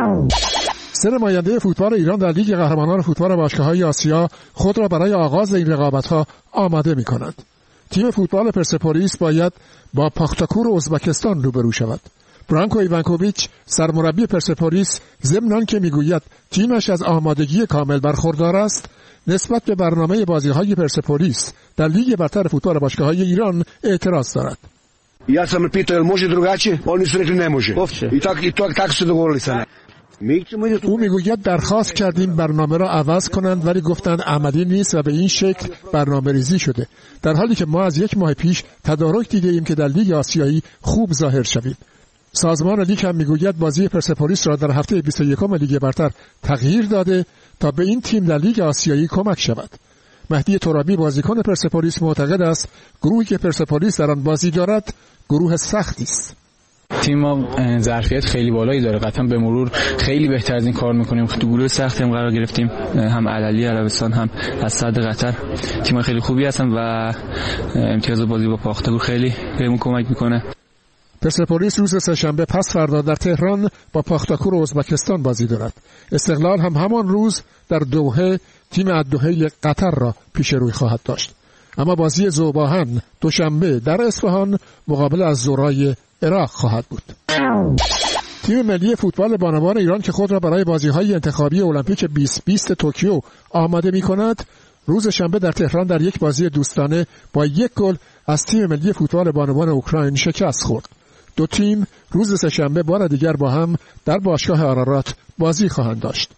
سه نماینده فوتبال ایران در لیگ قهرمانان فوتبال باشگاه‌های آسیا خود را برای آغاز این رقابت‌ها آماده می‌کنند. تیم فوتبال پرسپولیس باید با پاختاکور ازبکستان روبرو شود. برانکو ایوانکوویچ سرمربی پرسپولیس ضمن که می‌گوید تیمش از آمادگی کامل برخوردار است، نسبت به برنامه بازی‌های پرسپولیس در لیگ برتر فوتبال باشگاه‌های ایران اعتراض دارد. Ja sam pitao jel može drugačije, oni su rekli ne može. I tak se dogovorili sa او میگوید درخواست کردیم برنامه را عوض کنند ولی گفتند عملی نیست و به این شکل برنامه ریزی شده، در حالی که ما از یک ماه پیش تدارک دیده ایم که در لیگ آسیایی خوب ظاهر شویم. سازمان لیگ هم میگوید بازی پرسپولیس را در هفته 21 لیگ برتر تغییر داده تا به این تیم در لیگ آسیایی کمک شود. مهدی ترابی بازیکن پرسپولیس معتقد است گروهی که پرسپولیس در آن بازی دارد گروه سختی است. تیم ما ظرفیت خیلی بالایی داره، قطعا به مرور خیلی بهتر از این کار میکنیم. تو گروه سختی هم قرار گرفتیم، هم عللی عربستان هم از صد قطر. تیم خیلی خوبی هستن و امتیاز بازی با پاختاکور خیلی بهمون کمک میکنه. پرسپولیس روز سه‌شنبه پس فردا در تهران با پاختاکور ازبکستان بازی دارد. استقلال هم همان روز در دوحه تیم الدحیل قطر را پیش روی خواهد داشت. اما بازی ذوباهن دوشنبه در اصفهان مقابل الزورای عراق خواهد بود. تیم ملی فوتبال بانوان ایران که خود را برای بازی‌های انتخابی المپیک 2020 توکیو آماده می‌کند، روز شنبه در تهران در یک بازی دوستانه با 1 گل از تیم ملی فوتبال بانوان اوکراین شکست خورد. دو تیم روز سه‌شنبه بار دیگر با هم در باشگاه آرارات بازی خواهند داشت.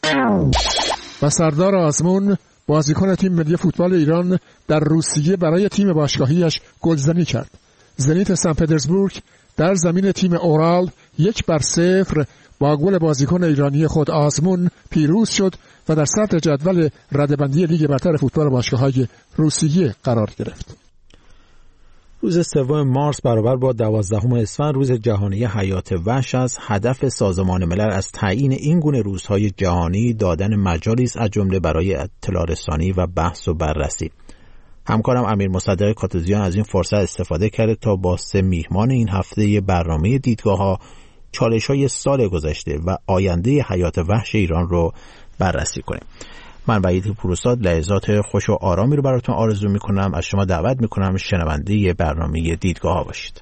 و سردار آزمون بازیکن تیم ملی فوتبال ایران در روسیه برای تیم باشگاهیش گلزنی کرد. زنیت سن پترزبورگ در زمین تیم اورال 1-0 با گل بازیکن ایرانی خود آزمون پیروز شد و در صدر جدول رده‌بندی لیگ برتر فوتبال باشگاه‌های روسیه قرار گرفت. روز 3 مارس برابر با 12 اسفند روز جهانی حیات وحش است. هدف سازمان ملل از تعیین این گونه روزهای جهانی دادن مجالی است از جمله برای اطلاع رسانی و بحث و بررسی. همکارم امیر مصدق کاتوزیان از این فرصت استفاده کرده تا با 3 میهمان این هفته برنامه دیدگاه‌ها چالش‌های سال گذشته و آینده حیات وحش ایران رو بررسی کنیم. من وحید پوروزاد لحظات خوش و آرامی رو براتون آرزو میکنم. از شما دعوت میکنم شنونده برنامه دیدگاه‌ها باشید.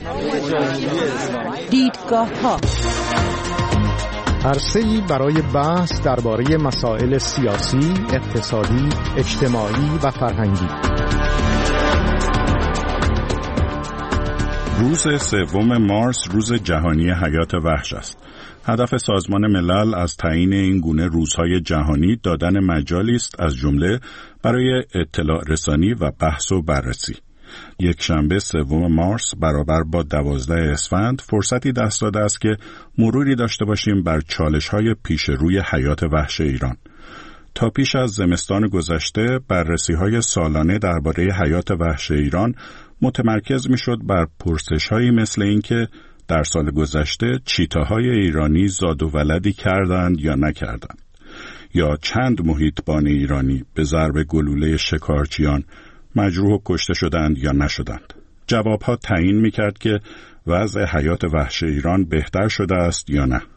دیدگاه‌ها عرصه‌ای برای بحث درباره مسائل سیاسی، اقتصادی، اجتماعی و فرهنگی. روز 3 مارس روز جهانی حیات وحش است. هدف سازمان ملل از تعیین این گونه روزهای جهانی دادن مجالی است از جمله برای اطلاع رسانی و بحث و بررسی. یکشنبه 3 مارس برابر با 12 اسفند فرصتی دست داده است که مروری داشته باشیم بر چالش‌های پیش روی حیات وحش ایران. تا پیش از زمستان گذشته بررسی‌های سالانه درباره حیات وحش ایران متمرکز می‌شد بر پرسش‌هایی مثل اینکه در سال گذشته چیتاهای ایرانی زاد و ولدی کردند یا نکردند، یا چند محیطبان ایرانی به ضرب گلوله شکارچیان مجروح و کشته شدند یا نشدند. جوابها تعیین می‌کرد که وضع حیات وحش ایران بهتر شده است یا نه.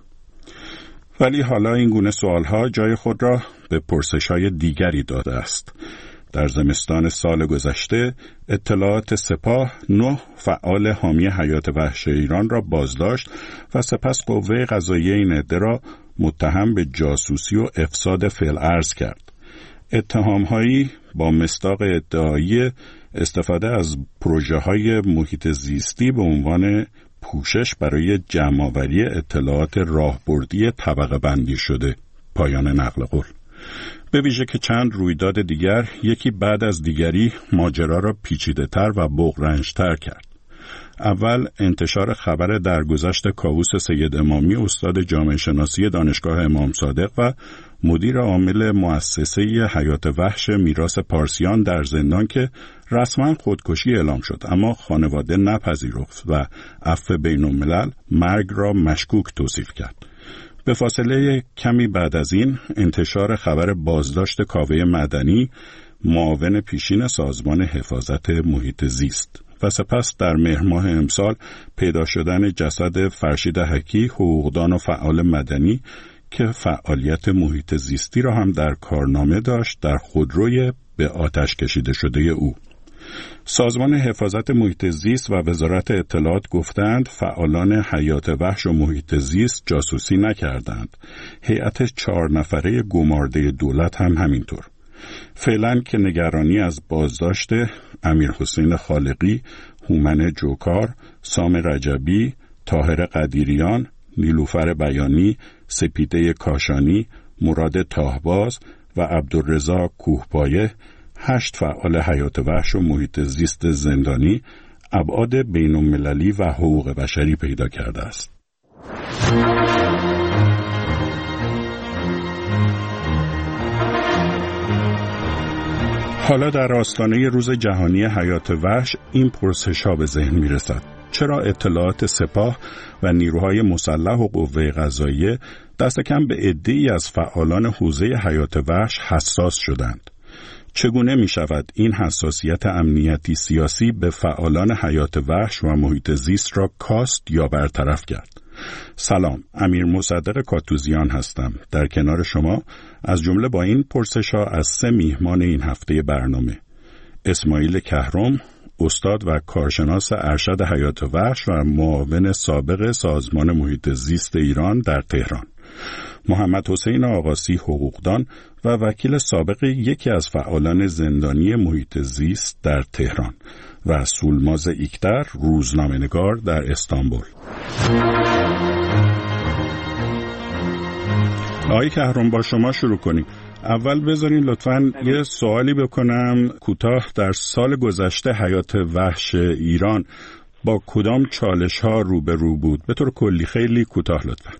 ولی حالا این گونه سوالها جای خود را به پرسش‌های دیگری داده است. در زمستان سال گذشته اطلاعات سپاه 9 فعال حامی حیات وحش ایران را بازداشت و سپس قوه قضاییه این عده را متهم به جاسوسی و افساد فی‌الارض کرد. اتهام‌هایی با مصداق ادعایی استفاده از پروژه‌های محیط زیستی به عنوان پوشش برای جمع‌آوری اطلاعات راهبردی طبقه بندی شده. پایان نقل قول. به ویژه که چند رویداد دیگر یکی بعد از دیگری ماجرا را پیچیده‌تر و بغرنج‌تر کرد. اول انتشار خبر درگذشت کاووس سید امامی استاد جامعه شناسی دانشگاه امام صادق و مدیر عامل مؤسسه حیات وحش میراث پارسیان در زندان که رسما خودکشی اعلام شد، اما خانواده نپذیرفت و عفو بین‌الملل مرگ را مشکوک توصیف کرد. به فاصله کمی بعد از این انتشار خبر بازداشت کاوه مدنی معاون پیشین سازمان حفاظت محیط زیست و سپس در مهر ماه امسال پیدا شدن جسد فرشید حکی حقوقدان و فعال مدنی که فعالیت محیط زیستی را هم در کارنامه داشت در خودروی به آتش کشیده شده او. سازمان حفاظت محیط زیست و وزارت اطلاعات گفتند فعالان حیات وحش و محیط زیست جاسوسی نکردند. هیئت 4 نفره گمارده دولت هم همینطور. فعلا که نگرانی از بازداشت امیر حسین خالقی، هومن جوکار، سام رجبی، طاهر قدیریان، نیلوفر بیانی، سپیده کاشانی، مراد تاهباز و عبدالرضا کوهپایه 8 فعال حیات وحش و محیط زیست زندانی ابعاد بین‌المللی و حقوق بشری پیدا کرده است. حالا در آستانه روز جهانی حیات وحش این پرسش‌ها به ذهن می‌رسد. چرا اطلاعات سپاه و نیروهای مسلح و قوه قضاییه دست کم به عده‌ای از فعالان حوزه حیات وحش حساس شدند؟ چگونه می شود این حساسیت امنیتی سیاسی به فعالان حیات وحش و محیط زیست را کاست یا برطرف کرد؟ سلام، امیر مصدق کاتوزیان هستم. در کنار شما از جمله با این پرسش‌ها از 3 میهمان این هفته برنامه: اسماعیل کهرم، استاد و کارشناس ارشد حیات وحش و معاون سابق سازمان محیط زیست ایران در تهران، محمد حسین آقاسی حقوقدان و وکیل سابق یکی از فعالان زندانی محیط زیست در تهران و سولماز ایکتر روزنامه‌نگار در استانبول. آقای کهرم، با شما شروع کنیم. اول بذارین لطفاً یه سوالی بکنم کوتاه. در سال گذشته حیات وحش ایران با کدام چالش‌ها روبرو بود؟ به طور کلی خیلی کوتاه لطفاً.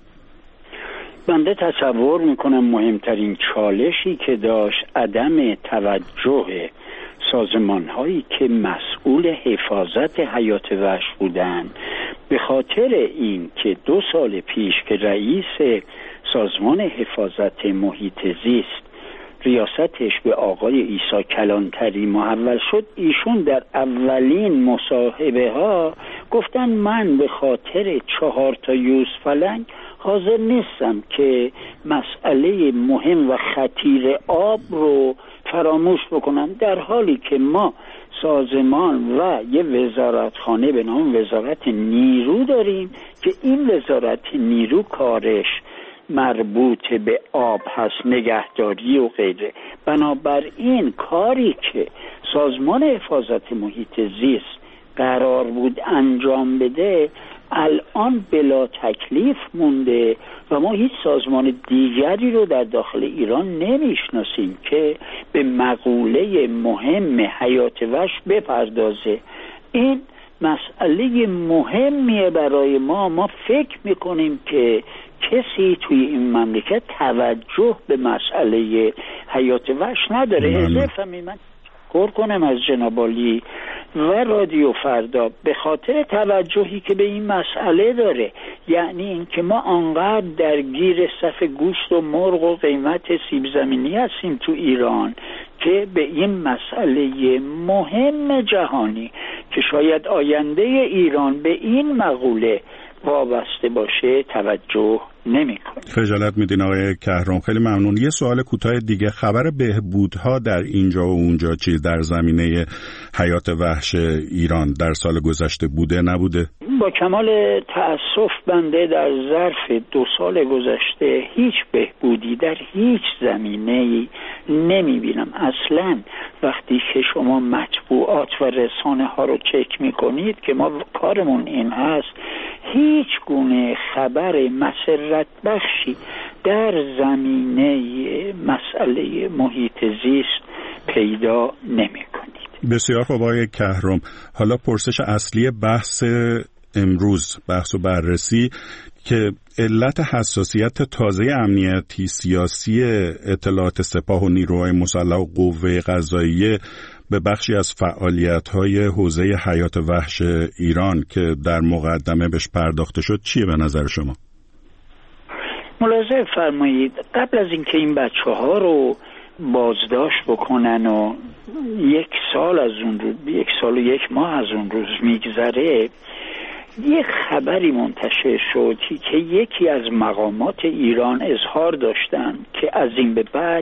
بنده تصور میکنم مهمترین چالشی که داشت عدم توجه سازمان‌هایی که مسئول حفاظت حیات وحش بودند، به خاطر این که 2 سال پیش که رئیس سازمان حفاظت محیط زیست ریاستش به آقای عیسی کلانتری محول شد، ایشون در اولین مصاحبه ها گفتن من به خاطر 4 یوز فلنگ حاضر نیستم که مسئله مهم و خطیر آب رو فراموش بکنم، در حالی که ما سازمان و یه وزارتخانه به نام وزارت نیرو داریم که این وزارت نیرو کارش مربوط به آب هست، نگهداری و غیره. بنابراین کاری که سازمان حفاظت محیط زیست قرار بود انجام بده الان بلا تکلیف مونده و ما هیچ سازمان دیگری رو در داخل ایران نمیشناسیم که به مقوله مهم حیات وحش بپردازه. این مسئله مهمیه برای ما فکر میکنیم که کسی توی این مملکت توجه به مسئله حیات وحش نداره. اضافه من کار کنم از جناب عالی و رادیو فردا به خاطر توجهی که به این مسئله داره، یعنی این که ما انقدر درگیر صف گوشت و مرغ و قیمت سیب زمینی هستیم تو ایران که به این مسئله مهم جهانی که شاید آینده ایران به این مقوله وابسته باشه توجه نمی‌کنه. خجالت میدین آقای کهرام، خیلی ممنون. یه سوال کوتاه دیگه، خبر بهبودها در اینجا و اونجا چیز در زمینه حیات وحش ایران در سال گذشته بوده نبوده؟ با کمال تأسف بنده در ظرف 2 سال گذشته هیچ بهبودی در هیچ زمینه‌ای نمیبینم. اصلا وقتی که شما مطبوعات و رسانه ها رو چک میکنید که ما کارمون این هست، هیچ گونه خبر مسرت بخشی در زمینه مسئله محیط زیست پیدا نمی کنید. بسیار خوب آقای کهرام، حالا پرسش اصلی بحث امروز، بحث و بررسی که علت حساسیت تازه امنیتی سیاسی اطلاعات سپاه و نیروهای مسلح و قوه قضاییه به بخشی از فعالیت‌های حوزه حیات وحش ایران که در مقدمه بهش پرداخته شد چیه به نظر شما؟ ملاحظه فرمایید قبل از اینکه این بچه‌ها رو بازداشت بکنن و 1 سال از اون روز 1 سال و 1 ماه از اون روز میگذره، یه خبری منتشر شد که یکی از مقامات ایران اظهار داشتن که از این به بعد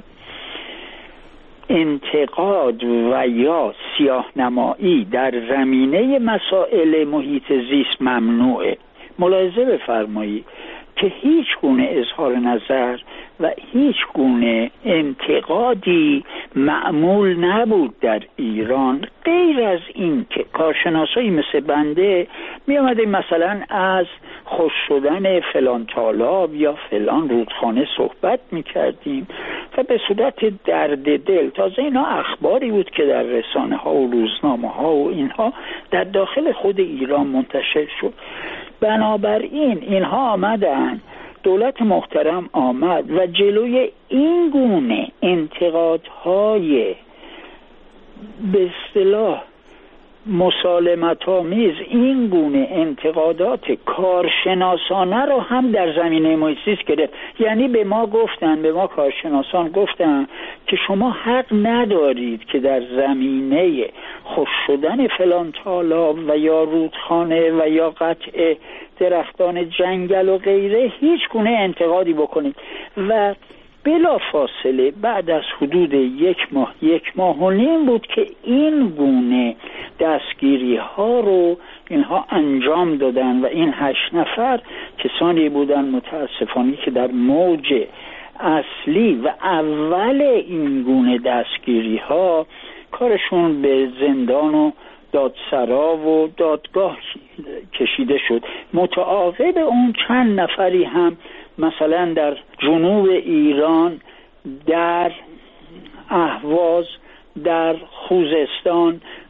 انتقاد و یا سیاه‌نمایی در زمینه مسائل محیط زیست ممنوعه. ملاحظه بفرمایید که هیچ گونه اظهار نظر و هیچ گونه انتقادی معمول نبود در ایران، غیر از این که کارشناسایی مثل بنده می آمده مثلا از خوش شدن فلان تالاب یا فلان رودخانه صحبت می کردیم و به صورت درد دل، تازه اینا اخباری بود که در رسانه ها و روزنامه ها و اینها در داخل خود ایران منتشر شد. بنابراین اینها آمدن، دولت محترم آمد و جلوی این گونه انتقادهای به اصطلاح مسالمت‌آمیز، این گونه انتقادات کارشناسانه رو هم در زمینه محیط زیست گرفت. یعنی به ما کارشناسان گفتن که شما حق ندارید که در زمینه خشک شدن فلان تالاب و یا رودخانه و یا قطع درختان جنگل و غیره هیچ گونه انتقادی بکنید. و بلا فاصله بعد از حدود 1 ماه و نیم بود که این گونه دستگیری ها رو اینها انجام دادن و این 8 نفر کسانی بودن متاسفانه که در موج اصلی و اول این گونه دستگیری ها کارشون به زندان و دادسرا و دادگاه کشیده شد. متعاقب اون چند نفری هم مثلا در جنوب ایران، در اهواز، در خوزستان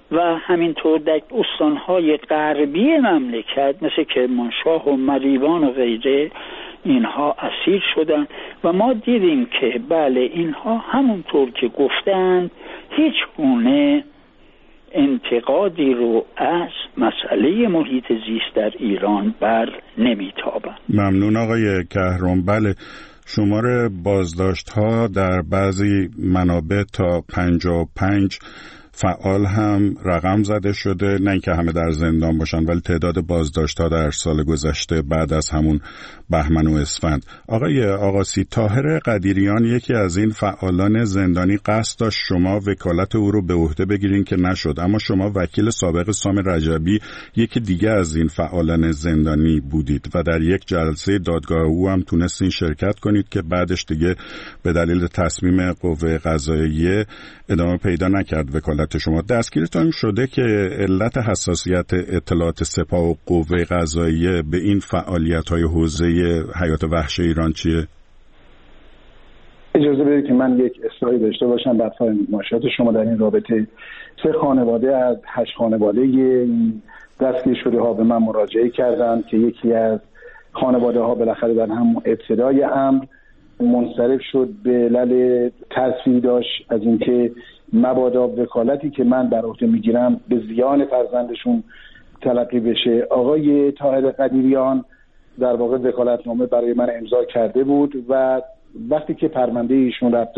و همینطور در استانهای غربی مملکت مثل کرمانشاه و مریوان و غیره اینها اسیر شدن و ما دیدیم که بله اینها همونطور که گفتند هیچ گونه انتقادی رو از مسئله محیط زیست در ایران بر نمیتابند. ممنون آقای کهرم. بله، شمار بازداشت‌ها در بعضی منابع تا 55 فعال هم رقم زده شده، نه اینکه همه در زندان باشن ولی تعداد بازداشت‌ها در سال گذشته بعد از همون بهمن و اسفند. آقای آقاسی، طاهر قدیریان یکی از این فعالان زندانی قصد داشت شما وکالت او رو به عهده بگیرین که نشد، اما شما وکیل سابق سام رجبی یکی دیگه از این فعالان زندانی بودید و در یک جلسه دادگاه او هم تونستین شرکت کنید که بعدش دیگه به دلیل تصمیم قوه قضاییه ادامه پیدا نکرد وکالت شما. دستگیرتان شده که علت حساسیت اطلاعات سپاه و قوه قضاییه به این فعالیت‌های حوزه حیات وحش ایران چیه؟ اجازه بدید که من یک اصلاحی داشته باشم بعد مشاهدات شما در این رابطه. 3 خانواده از 8 خانواده دستگیر شده ها به من مراجعه کردند که یکی از خانواده ها بالاخره در هم ابتدای امر منصرف شد به علل ترسی داشت از اینکه مبادا وکالتی که من بر عهده میگیرم به زیان فرزندشون تلقی بشه. آقای طاهر قدیریان در واقع وکالتنامه برای من امضا کرده بود و وقتی که پرونده ایشون رفت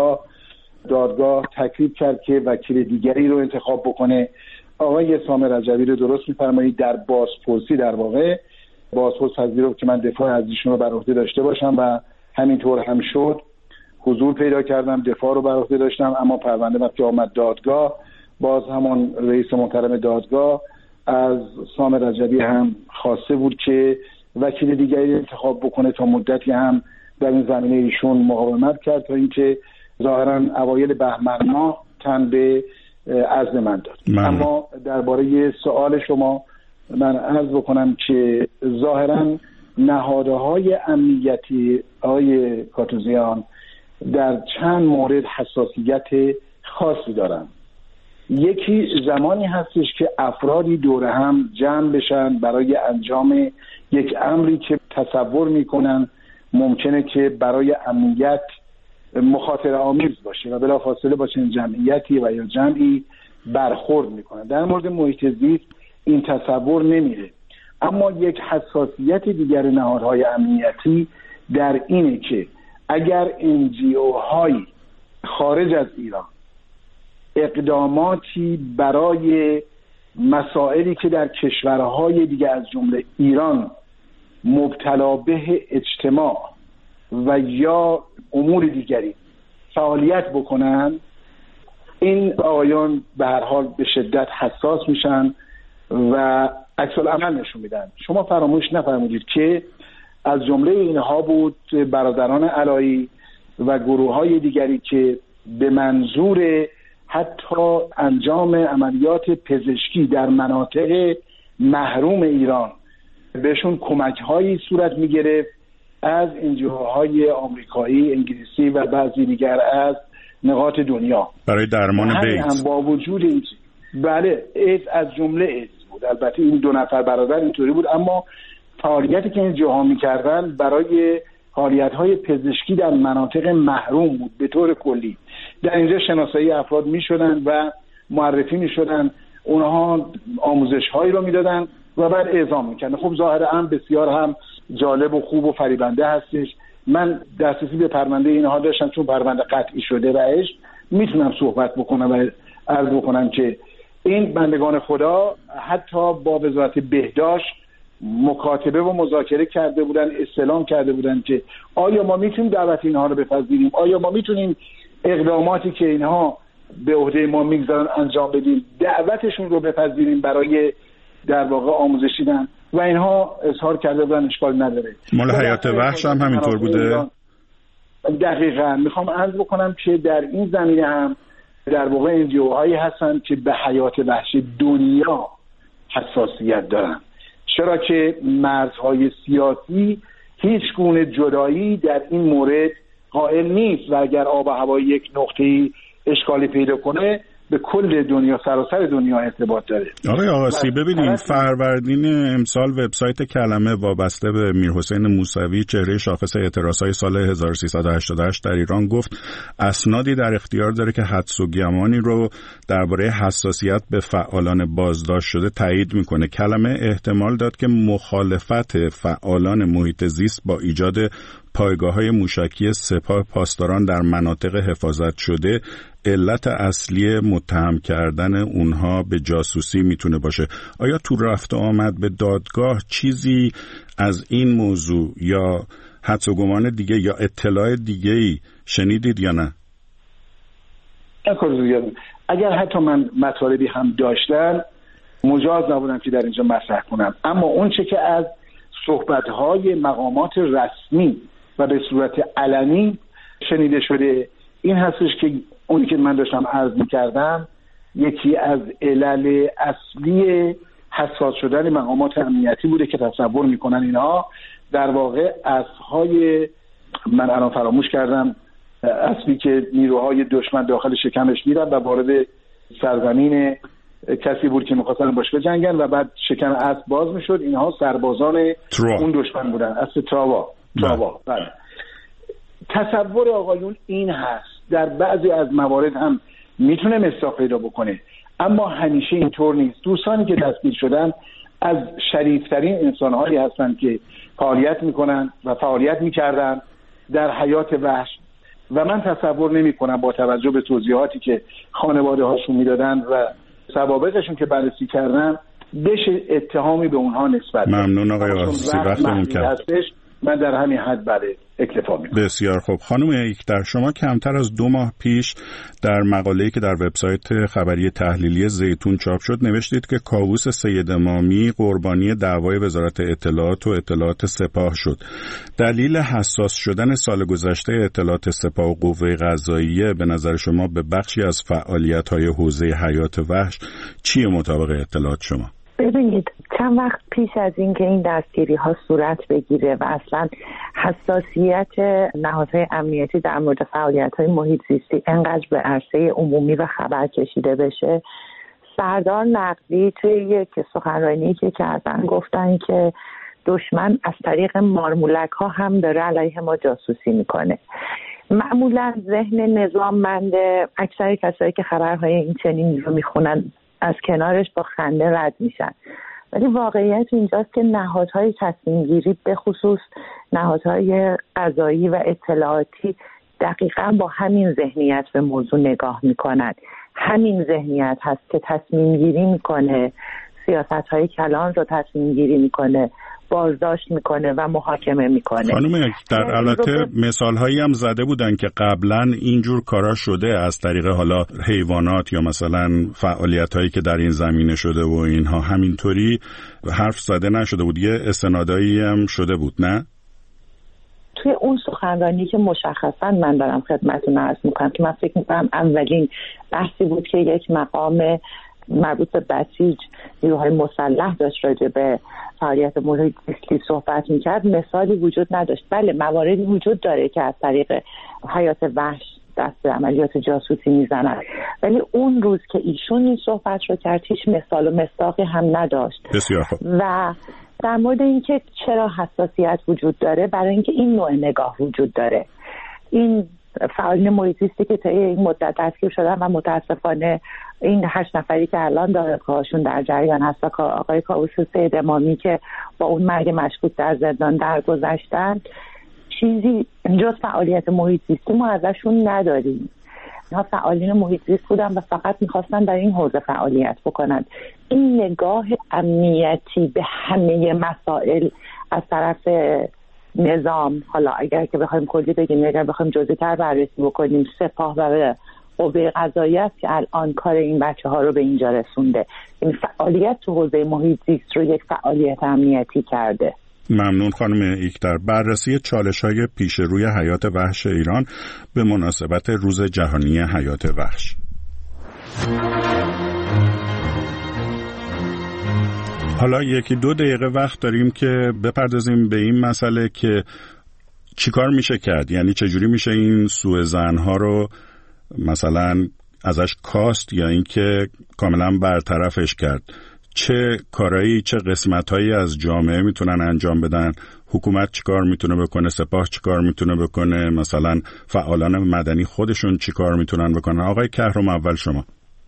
دادگاه تکلیف کرد که وکیل دیگری رو انتخاب بکنه. آقای سام رجبی رو درست می‌فرمایید در بازپرسی در واقع بازپرس پذیرفت که من دفاع از ایشون رو بر عهده داشته باشم و همینطور هم شد. حضور پیدا کردم، دفاع رو بر عهده داشتم، اما پرونده وقتی آمد دادگاه باز همون رئیس محترم دادگاه از سام رجبی هم خواسته بود که وکیل دیگری انتخاب بکنه تا مدتی هم در این زمینه ایشون مقاومت کرد تا اینکه ظاهرا اوایل بهمن ماه تن به عزم من داد. اما درباره سوال شما من عرض بکنم که ظاهرا نهادهای امنیتی آقای کاتوزیان در چند مورد حساسیت خاصی دارن. یکی زمانی هستش که افرادی دور هم جمع بشن برای انجام یک امری که تصور میکنن ممکنه که برای امنیت مخاطره آمیز باشه و بلافاصله با چنین جمعیتی و یا جمعی برخورد میکنن. در مورد محیط زیست این تصور نمیره. اما یک حساسیت دیگر نهادهای امنیتی در اینه که اگر NGO های خارج از ایران اقداماتی برای مسائلی که در کشورهای دیگه از جمله ایران مبتلا به اجتماع و یا امور دیگری فعالیت بکنن، این آقایان به هر حال به شدت حساس میشن و عکس العمل نشون میدن. شما فراموش نفرمودید که از جمله اینها بود برادران علایی و گروه‌های دیگری که به منظور حتی انجام عملیات پزشکی در مناطق محروم ایران بهشون کمک‌هایی صورت می‌گرفت از NGOهای آمریکایی، انگلیسی و بعضی دیگر از نقاط دنیا برای درمان ایدز. با وجود این بله ایدز از جمله ایدز بود. البته این 2 نفر برادر اینطوری بود، اما فعالیتی که این جاها می‌کردن برای فعالیت‌های پزشکی در مناطق محروم بود به طور کلی. در اینجا شناسایی افراد می‌شدن و معرفی می‌شدن، اونها آموزش‌هایی رو می‌دادن و بعد اعزام می‌کردن. خب ظاهرا هم بسیار هم جالب و خوب و فریبنده هستش. من دسترسی به پرونده اینها داشتم چون پرونده قطعی شده و میتونم صحبت بکنم و عرض بکنم که این بندگان خدا حتی با وزارت بهداشت مکاتبه و مذاکره کرده بودن، استعلام کرده بودن که آیا ما میتونیم دعوت اینها رو بپذیریم، آیا ما میتونیم اقداماتی که اینها به عهده ما میگذارن انجام بدیم، دعوتشون رو بپذیریم برای در واقع آموزش دیدن و اینها اظهار کرده بودن اشکال نداره. مال حیات وحش هم همینطور بوده؟ دقیقاً میخوام عرض بکنم که در این زمینه هم در واقع NGO هایی هستن که به حیات وحش دنیا حساسیت دارن، چرا که مرزهای سیاسی هیچ گونه جدایی در این مورد قائل نیست و اگر آب و هوای یک نقطه‌ای اشکالی پیدا کنه به کل دنیا، سراسر دنیا ارتباط داره. آقای آقاسی ببینید، فروردین امسال وبسایت کلمه وابسته به میرحسین موسوی چهره شاخص اعتراضهای سال 1388 در ایران گفت اسنادی در اختیار داره که حدس و گمانی رو درباره حساسیت به فعالان بازداشت شده تایید میکنه. کلمه احتمال داد که مخالفت فعالان محیط زیست با ایجاد پایگاه‌های موشکی سپاه پاسداران در مناطق حفاظت شده علت اصلی متهم کردن اونها به جاسوسی میتونه باشه. آیا تو رفت و آمد به دادگاه چیزی از این موضوع یا حدس و گمان دیگه یا اطلاع دیگه‌ای شنیدید یا نه؟ اگر حتی من مطالبی هم داشتم مجاز نبودم که در اینجا مطرح کنم، اما اون چه که از صحبت‌های مقامات رسمی و به صورت علنی شنیده شده این هستش که اونی که من داشتم عرض می‌کردم یکی از علل اصلی حساس شدن مقامات امنیتی بوده که تصور میکنن اینها در واقع اسب‌های، من الان فراموش کردم، اسبی که نیروهای دشمن داخل شکمش میرن و وارد سرزمین کسی بود که می‌خواستن باش بجنگن و بعد شکم اسب باز میشد. اینها سربازان اون دشمن بودن، اسب تراوا. بله. تصور آقایون این هست، در بعضی از موارد هم میتونه مصداق پیدا بکنه، اما همیشه اینطور نیست. دوستانی که دستگیر شدن از شریفترین انسان‌هایی هستند که فعالیت میکنن و فعالیت میکردن در حیات وحش و من تصور نمی‌کنم با توجه به توضیحاتی که خانواده هاشون میدادن و سوابقشون که بررسی کردن بشه اتهامی به اونها نسبت. ممنون آقای آقاسی، وقتمون کم. من در همین حد اکتفا می‌کنم. بسیار خوب. خانم یکتر، شما کمتر از 2 ماه پیش در مقاله‌ای که در وبسایت خبری تحلیلی زیتون چاپ شد نوشتید که کاووس سید امامی قربانی دعوای وزارت اطلاعات و اطلاعات سپاه شد. دلیل حساس شدن سال گذشته اطلاعات سپاه و قوه قضاییه به نظر شما به بخشی از فعالیت‌های حوزه حیات وحش چیه مطابق اطلاعات شما؟ ببینید، چند وقت پیش از اینکه این دستگیری ها صورت بگیره و اصلا حساسیت نهادهای امنیتی در مورد فعالیت های محیط زیستی انقدر به عرصه عمومی و خبر کشیده بشه، سردار نقوی توی یک سخنرانی که کردن گفتن که دشمن از طریق مارمولک ها هم داره علیه ما جاسوسی میکنه. معمولا ذهن نظاممند اکثر کسایی که خبرهای این چنین رو میخونن از کنارش با خنده رد میشن، ولی واقعیت اینجاست که نهادهای تصمیم گیری به خصوص نهادهای قضایی و اطلاعاتی دقیقاً با همین ذهنیت به موضوع نگاه میکنن. همین ذهنیت هست که تصمیم گیری میکنه، سیاست‌های کلان رو تصمیم گیری میکنه، بازداشت میکنه و محاکمه میکنه. خانم در البته مثال‌هایی هم زده بودن که قبلا اینجور کارا شده از طریق حالا حیوانات یا مثلا فعالیت‌هایی که در این زمینه شده و اینها، همینطوری حرف زده نشده بود، یه استنادایی هم شده بود نه؟ توی اون سخنرانی که مشخصا من دارم خدمتتون عرض میکنم که من فکر میکنم اولین بحثی بود که یک مقام مربوط به بسیج نیروهای مسلح داشت راجع به فعالیت محیط زیستی صحبت میکرد، مثالی وجود نداشت. بله مواردی وجود داره که از طریق حیات وحش دست به عملیات جاسوسی میزنن، ولی اون روز که ایشون این صحبت رو کرد هیچ مثال و مصداقی هم نداشت. بسیار خوب. و در مورد اینکه چرا حساسیت وجود داره، برای اینکه این نوع نگاه وجود داره. این فعالین محیط زیستی که طی این مدت دستگیر شدن و متاسفانه این 8 نفری که الان دادگاهشون در جریان هست و آقای کاووس سید امامی که با اون مرگ مشکوک در زندان درگذشتن، چیزی جز فعالیت محیط زیستی ما ازشون نداریم. اینا فعالین محیط زیست بودن و فقط میخواستن در این حوزه فعالیت بکنن. این نگاه امنیتی به همه مسائل از طرف نظام، حالا اگر که بخوایم کلی بگیم، اگر بخوایم جزئی‌تر بررسی بکنیم، سپاه و قوه قضاییه است که الان کار این بچه‌ها رو به اینجا رسونده. این فعالیت تو حوزه محیط زیست رو یک فعالیت امنیتی کرده. ممنون خانم یکتر. بررسی چالش‌های پیش روی حیات وحش ایران به مناسبت روز جهانی حیات وحش. حالا 1-2 دقیقه وقت داریم که بپردازیم به این مسئله که چیکار میشه کرد، یعنی چجوری میشه این سوءظن‌ها رو مثلا ازش کاست یا اینکه کاملا برطرفش کرد؟ چه کارایی، چه قسمتایی از جامعه میتونن انجام بدن؟ حکومت چیکار میتونه بکنه؟ سپاه چیکار میتونه بکنه؟ مثلا فعالان مدنی خودشون چیکار میتونن بکنن؟ آقای کهرم، اول شما.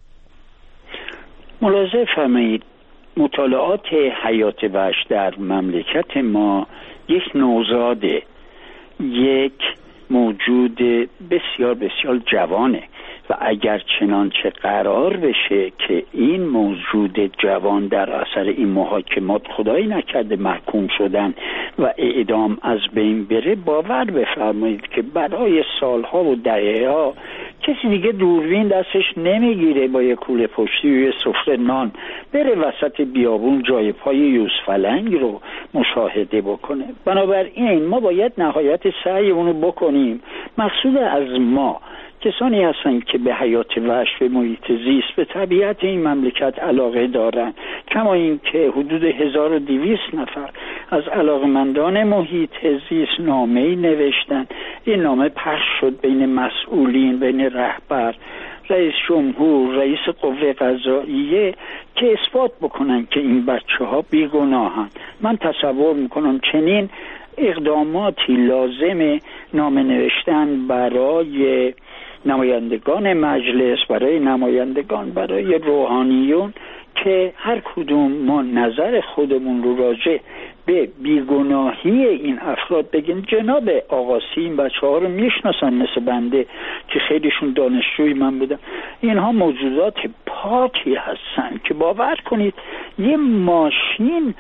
ملاحظه فرمایید، مطالعات حیات وحش در مملکت ما یک نوزاده، یک موجود بسیار بسیار جوانه و اگر چنانچه قرار بشه که این موجود جوان در اثر این محاکمات خدایی نکرده محکوم شدن و اعدام از بین بره، باور بفرمایید که برای سالها و دهه‌ها کسی دیگه دوربین دستش نمیگیره با یک کوله پشتی و یه سفره نان بره وسط بیابون جای پای یوزفلنگ رو مشاهده بکنه. بنابراین ما باید نهایت سعیمون رو بکنیم. مقصود از ما کسانی هستن که به حیات وحش، به محیط زیست، به طبیعت این مملکت علاقه دارن، کما این که حدود 1200 نفر از علاقمندان محیط زیست نامه‌ای نوشتن. این نامه پخش شد بین مسئولین، بین رهبر، رئیس جمهور، رئیس قوه قضاییه که اثبات بکنن که این بچه‌ها بیگناهن. من تصور میکنم چنین اقداماتی لازم نامه نوشتن برای نمایندگان مجلس، برای نمایندگان، برای روحانیون که هر کدوم ما نظر خودمون رو راجع به بیگناهی این افراد بگیم. جناب آقاسی این بچه‌ها رو میشناسن مثل بنده که خیلیشون دانشجوی من بودن. اینها موجودات پاکی هستن که باور کنید یه ماشین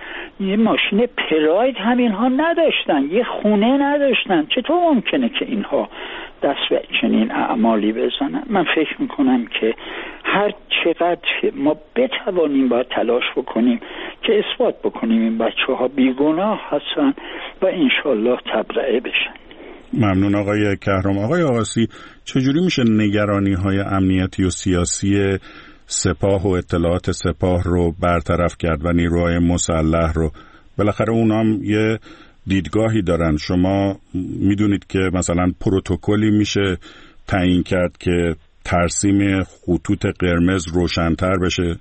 پراید هم اینها نداشتن، یه خونه نداشتن. چطور ممکنه که اینها دست به چنین اعمالی بزنن؟ من فکر میکنم که هر چقدر ما بتوانیم باید تلاش بکنیم که اثبات بکنیم این بچه‌ها بیگناه هستن و انشالله تبرئه بشن. ممنون آقای کهرم. آقای آقاسی، چجوری میشه نگرانی‌های امنیتی و سیاسی سپاه و اطلاعات سپاه رو برطرف کرد و نیروهای مسلح رو؟ بالاخره اونام یه دیدگاهی دارن. شما میدونید که مثلا پروتکلی میشه تعیین کرد که ترسیم خطوط قرمز روشن‌تر بشه؟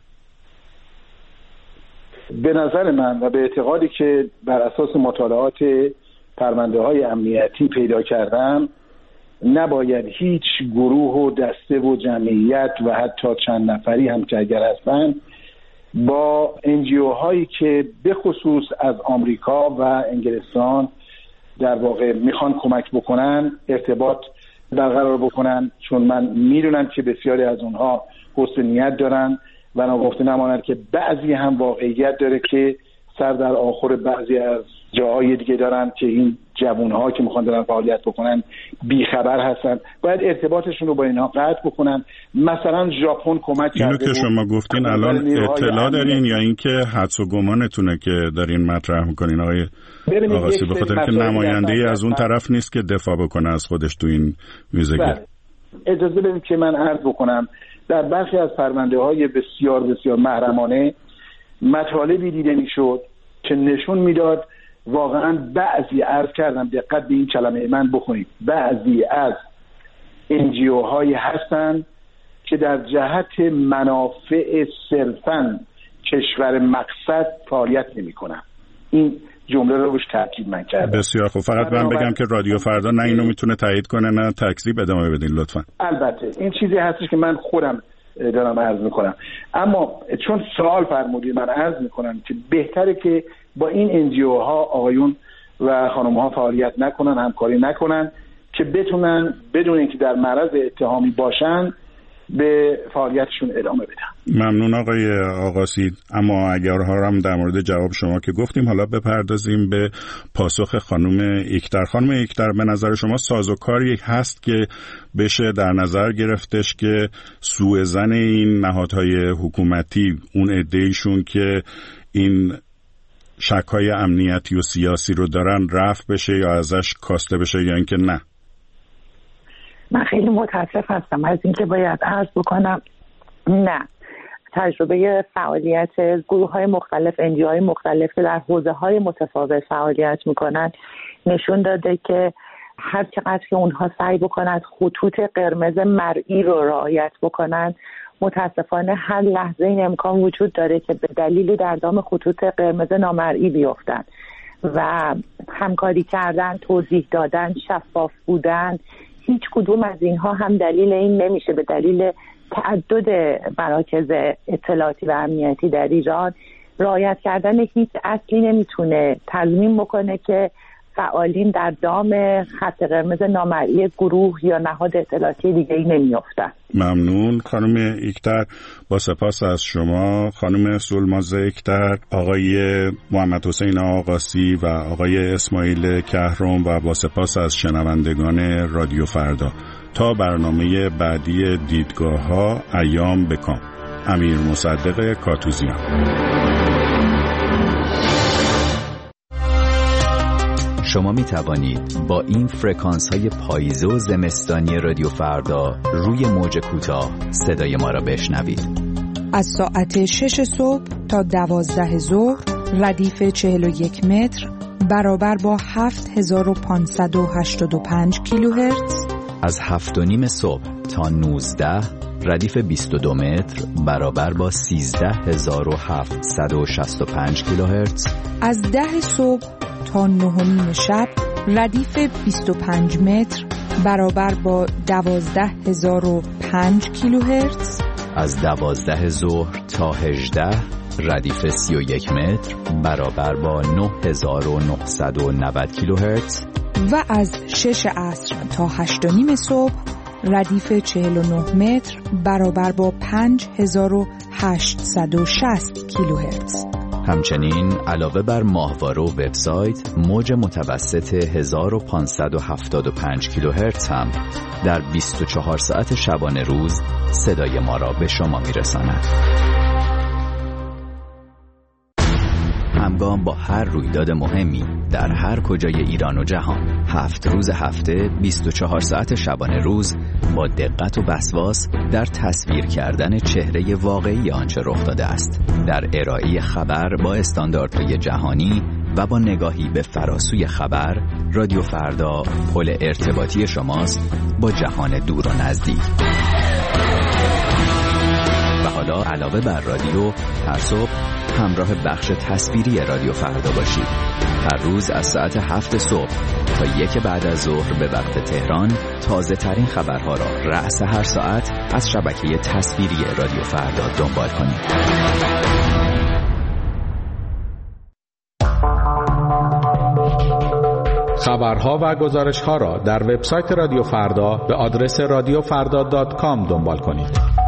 به نظر من و به اعتقادی که بر اساس مطالعات پرونده‌های امنیتی پیدا کردم، نباید هیچ گروه و دسته و جمعیت و حتی چند نفری هم که اگر هستن با NGO هایی که به خصوص از آمریکا و انگلستان در واقع میخوان کمک بکنن ارتباط برقرار بکنن، چون من میدونم که بسیاری از اونها حسن نیت دارن و ناگفته نماند که بعضی هم واقعیت داره که سر در آخر بعضی از جاهای دیگه دارن که این جوانها که میخوان دارن فعالیت بکنن بیخبر هستن. باید ارتباطشون رو با اینها قطع بکنن. مثلا ژاپن کمک کرده. اینو که شما گفتین الان اطلاع دارین یا اینکه حدس و گمانتونه که دارین مطرح میکنین آقای آقاسی؟ به خاطر که نماینده‌ای از اون طرف نیست که دفاع بکنه از خودش تو این میزگیر. اجازه بدید که من عرض بکنم در برخی از پرونده‌های بسیار بسیار محرمانه مطالبی دیده میشد که نشون میداد واقعا بعضی، عرض کردم دقت به این کلمه من بکنید، بعضی از NGO هایی هستن که در جهت منافع صرفاً کشور مقصد فعالیت نمی کنن. این جمله رو روش تاکید من کردم. بسیار خوب. فقط من بگم که رادیو فردا نه اینو میتونه تایید کنه نه تکذیب. ادامه بدین لطفا. البته این چیزی هستش که من خودم دارم عرض میکنم، اما چون سوال فرمودید من عرض میکنم که بهتره که با این NGO ها آقایون و خانم ها فعالیت نکنن، همکاری نکنن که بتونن بدون اینکه در معرض اتهامی باشن به فعالیتشون ادامه بدن. ممنون آقای آقاسی. اما اگر هم در مورد جواب شما که گفتیم، حالا بپردازیم به پاسخ خانم اکتر. خانم اکتر، به نظر شما سازوکاری هست که بشه در نظر گرفتش که سوءظن این نهادهای حکومتی، اون عده‌ایشون که این شک‌های امنیتی و سیاسی رو دارن، رفع بشه یا ازش کاسته بشه یا اینکه نه؟ من خیلی متاسف هستم از اینکه باید عرض بکنم نه. تجربه فعالیت گروه‌های مختلف، NGOهای مختلف که در حوزه‌های متفاوت فعالیت میکنن نشون داده که هر چقدر که اونها سعی بکنند خطوط قرمز مرئی رو رعایت بکنند، متاسفانه هر لحظه این امکان وجود داره که به دلیلی در دام خطوط قرمز نامرئی بیفتن و همکاری کردن، توضیح دادن، شفاف بودن، هیچ کدوم از اینها هم دلیل این نمیشه به دلیل تعدد مراکز اطلاعاتی و امنیتی در ایران رعایت کردن هیچ اصلی نمیتونه تضمین بکنه که فعالین در دام خط قرمز نامرئی گروه یا نهاد اطلاعاتی دیگه‌ای نمیافتند. ممنون خانم ایکتر. با سپاس از شما خانم سولماز ایکتر، آقای محمد حسین آقاسی و آقای اسماعیل کهرم و با سپاس از شنوندگان رادیو فردا. تا برنامه بعدی دیدگاه‌ها، ایام بکام. امیر مصدق کاتوزیان. شما می توانید با این فرکانس های پاییزه و زمستانی رادیو فردا روی موج کوتاه صدای ما را بشنوید. از ساعت 6 صبح تا 12 ظهر ردیف 41 متر برابر با 7585 کیلوهرتز. از 7:30 صبح تا 19 ردیف 22 متر برابر با 13765 کیلوهرتز. از 10 صبح تا 9:30 شب ردیف 25 متر برابر با 12005 کیلوهرتز. از 12 ظهر تا 18 ردیف 31 متر برابر با 9990 کیلوهرتز. و از 6 عصر تا 8:30 صبح ردیف 49 متر برابر با 5860 کیلوهرتز. همچنین علاوه بر ماهواره و وبسایت، موج متوسط 1575 کیلوهرتز هم در 24 ساعت شبانه روز صدای ما را به شما میرساند. همگام با هر رویداد مهمی در هر کجای ایران و جهان، 7 روز هفته 24 ساعت شبانه روز با دقت و وسواس در تصویر کردن چهره واقعی آنچه رخ داده است، در ارائه خبر با استانداردهای جهانی و با نگاهی به فراسوی خبر، رادیو فردا پل ارتباطی شماست با جهان دور و نزدیک. و حالا علاوه بر رادیو، هر صبح همراه بخش تصویری رادیو فردا باشید. هر روز از ساعت 7 صبح تا 1 بعد از ظهر به وقت تهران تازه ترین خبرها را رأس هر ساعت از شبکه تصویری رادیو فردا دنبال کنید. خبرها و گزارش‌ها را در وبسایت رادیو فردا به آدرس radiofrda.com دنبال کنید.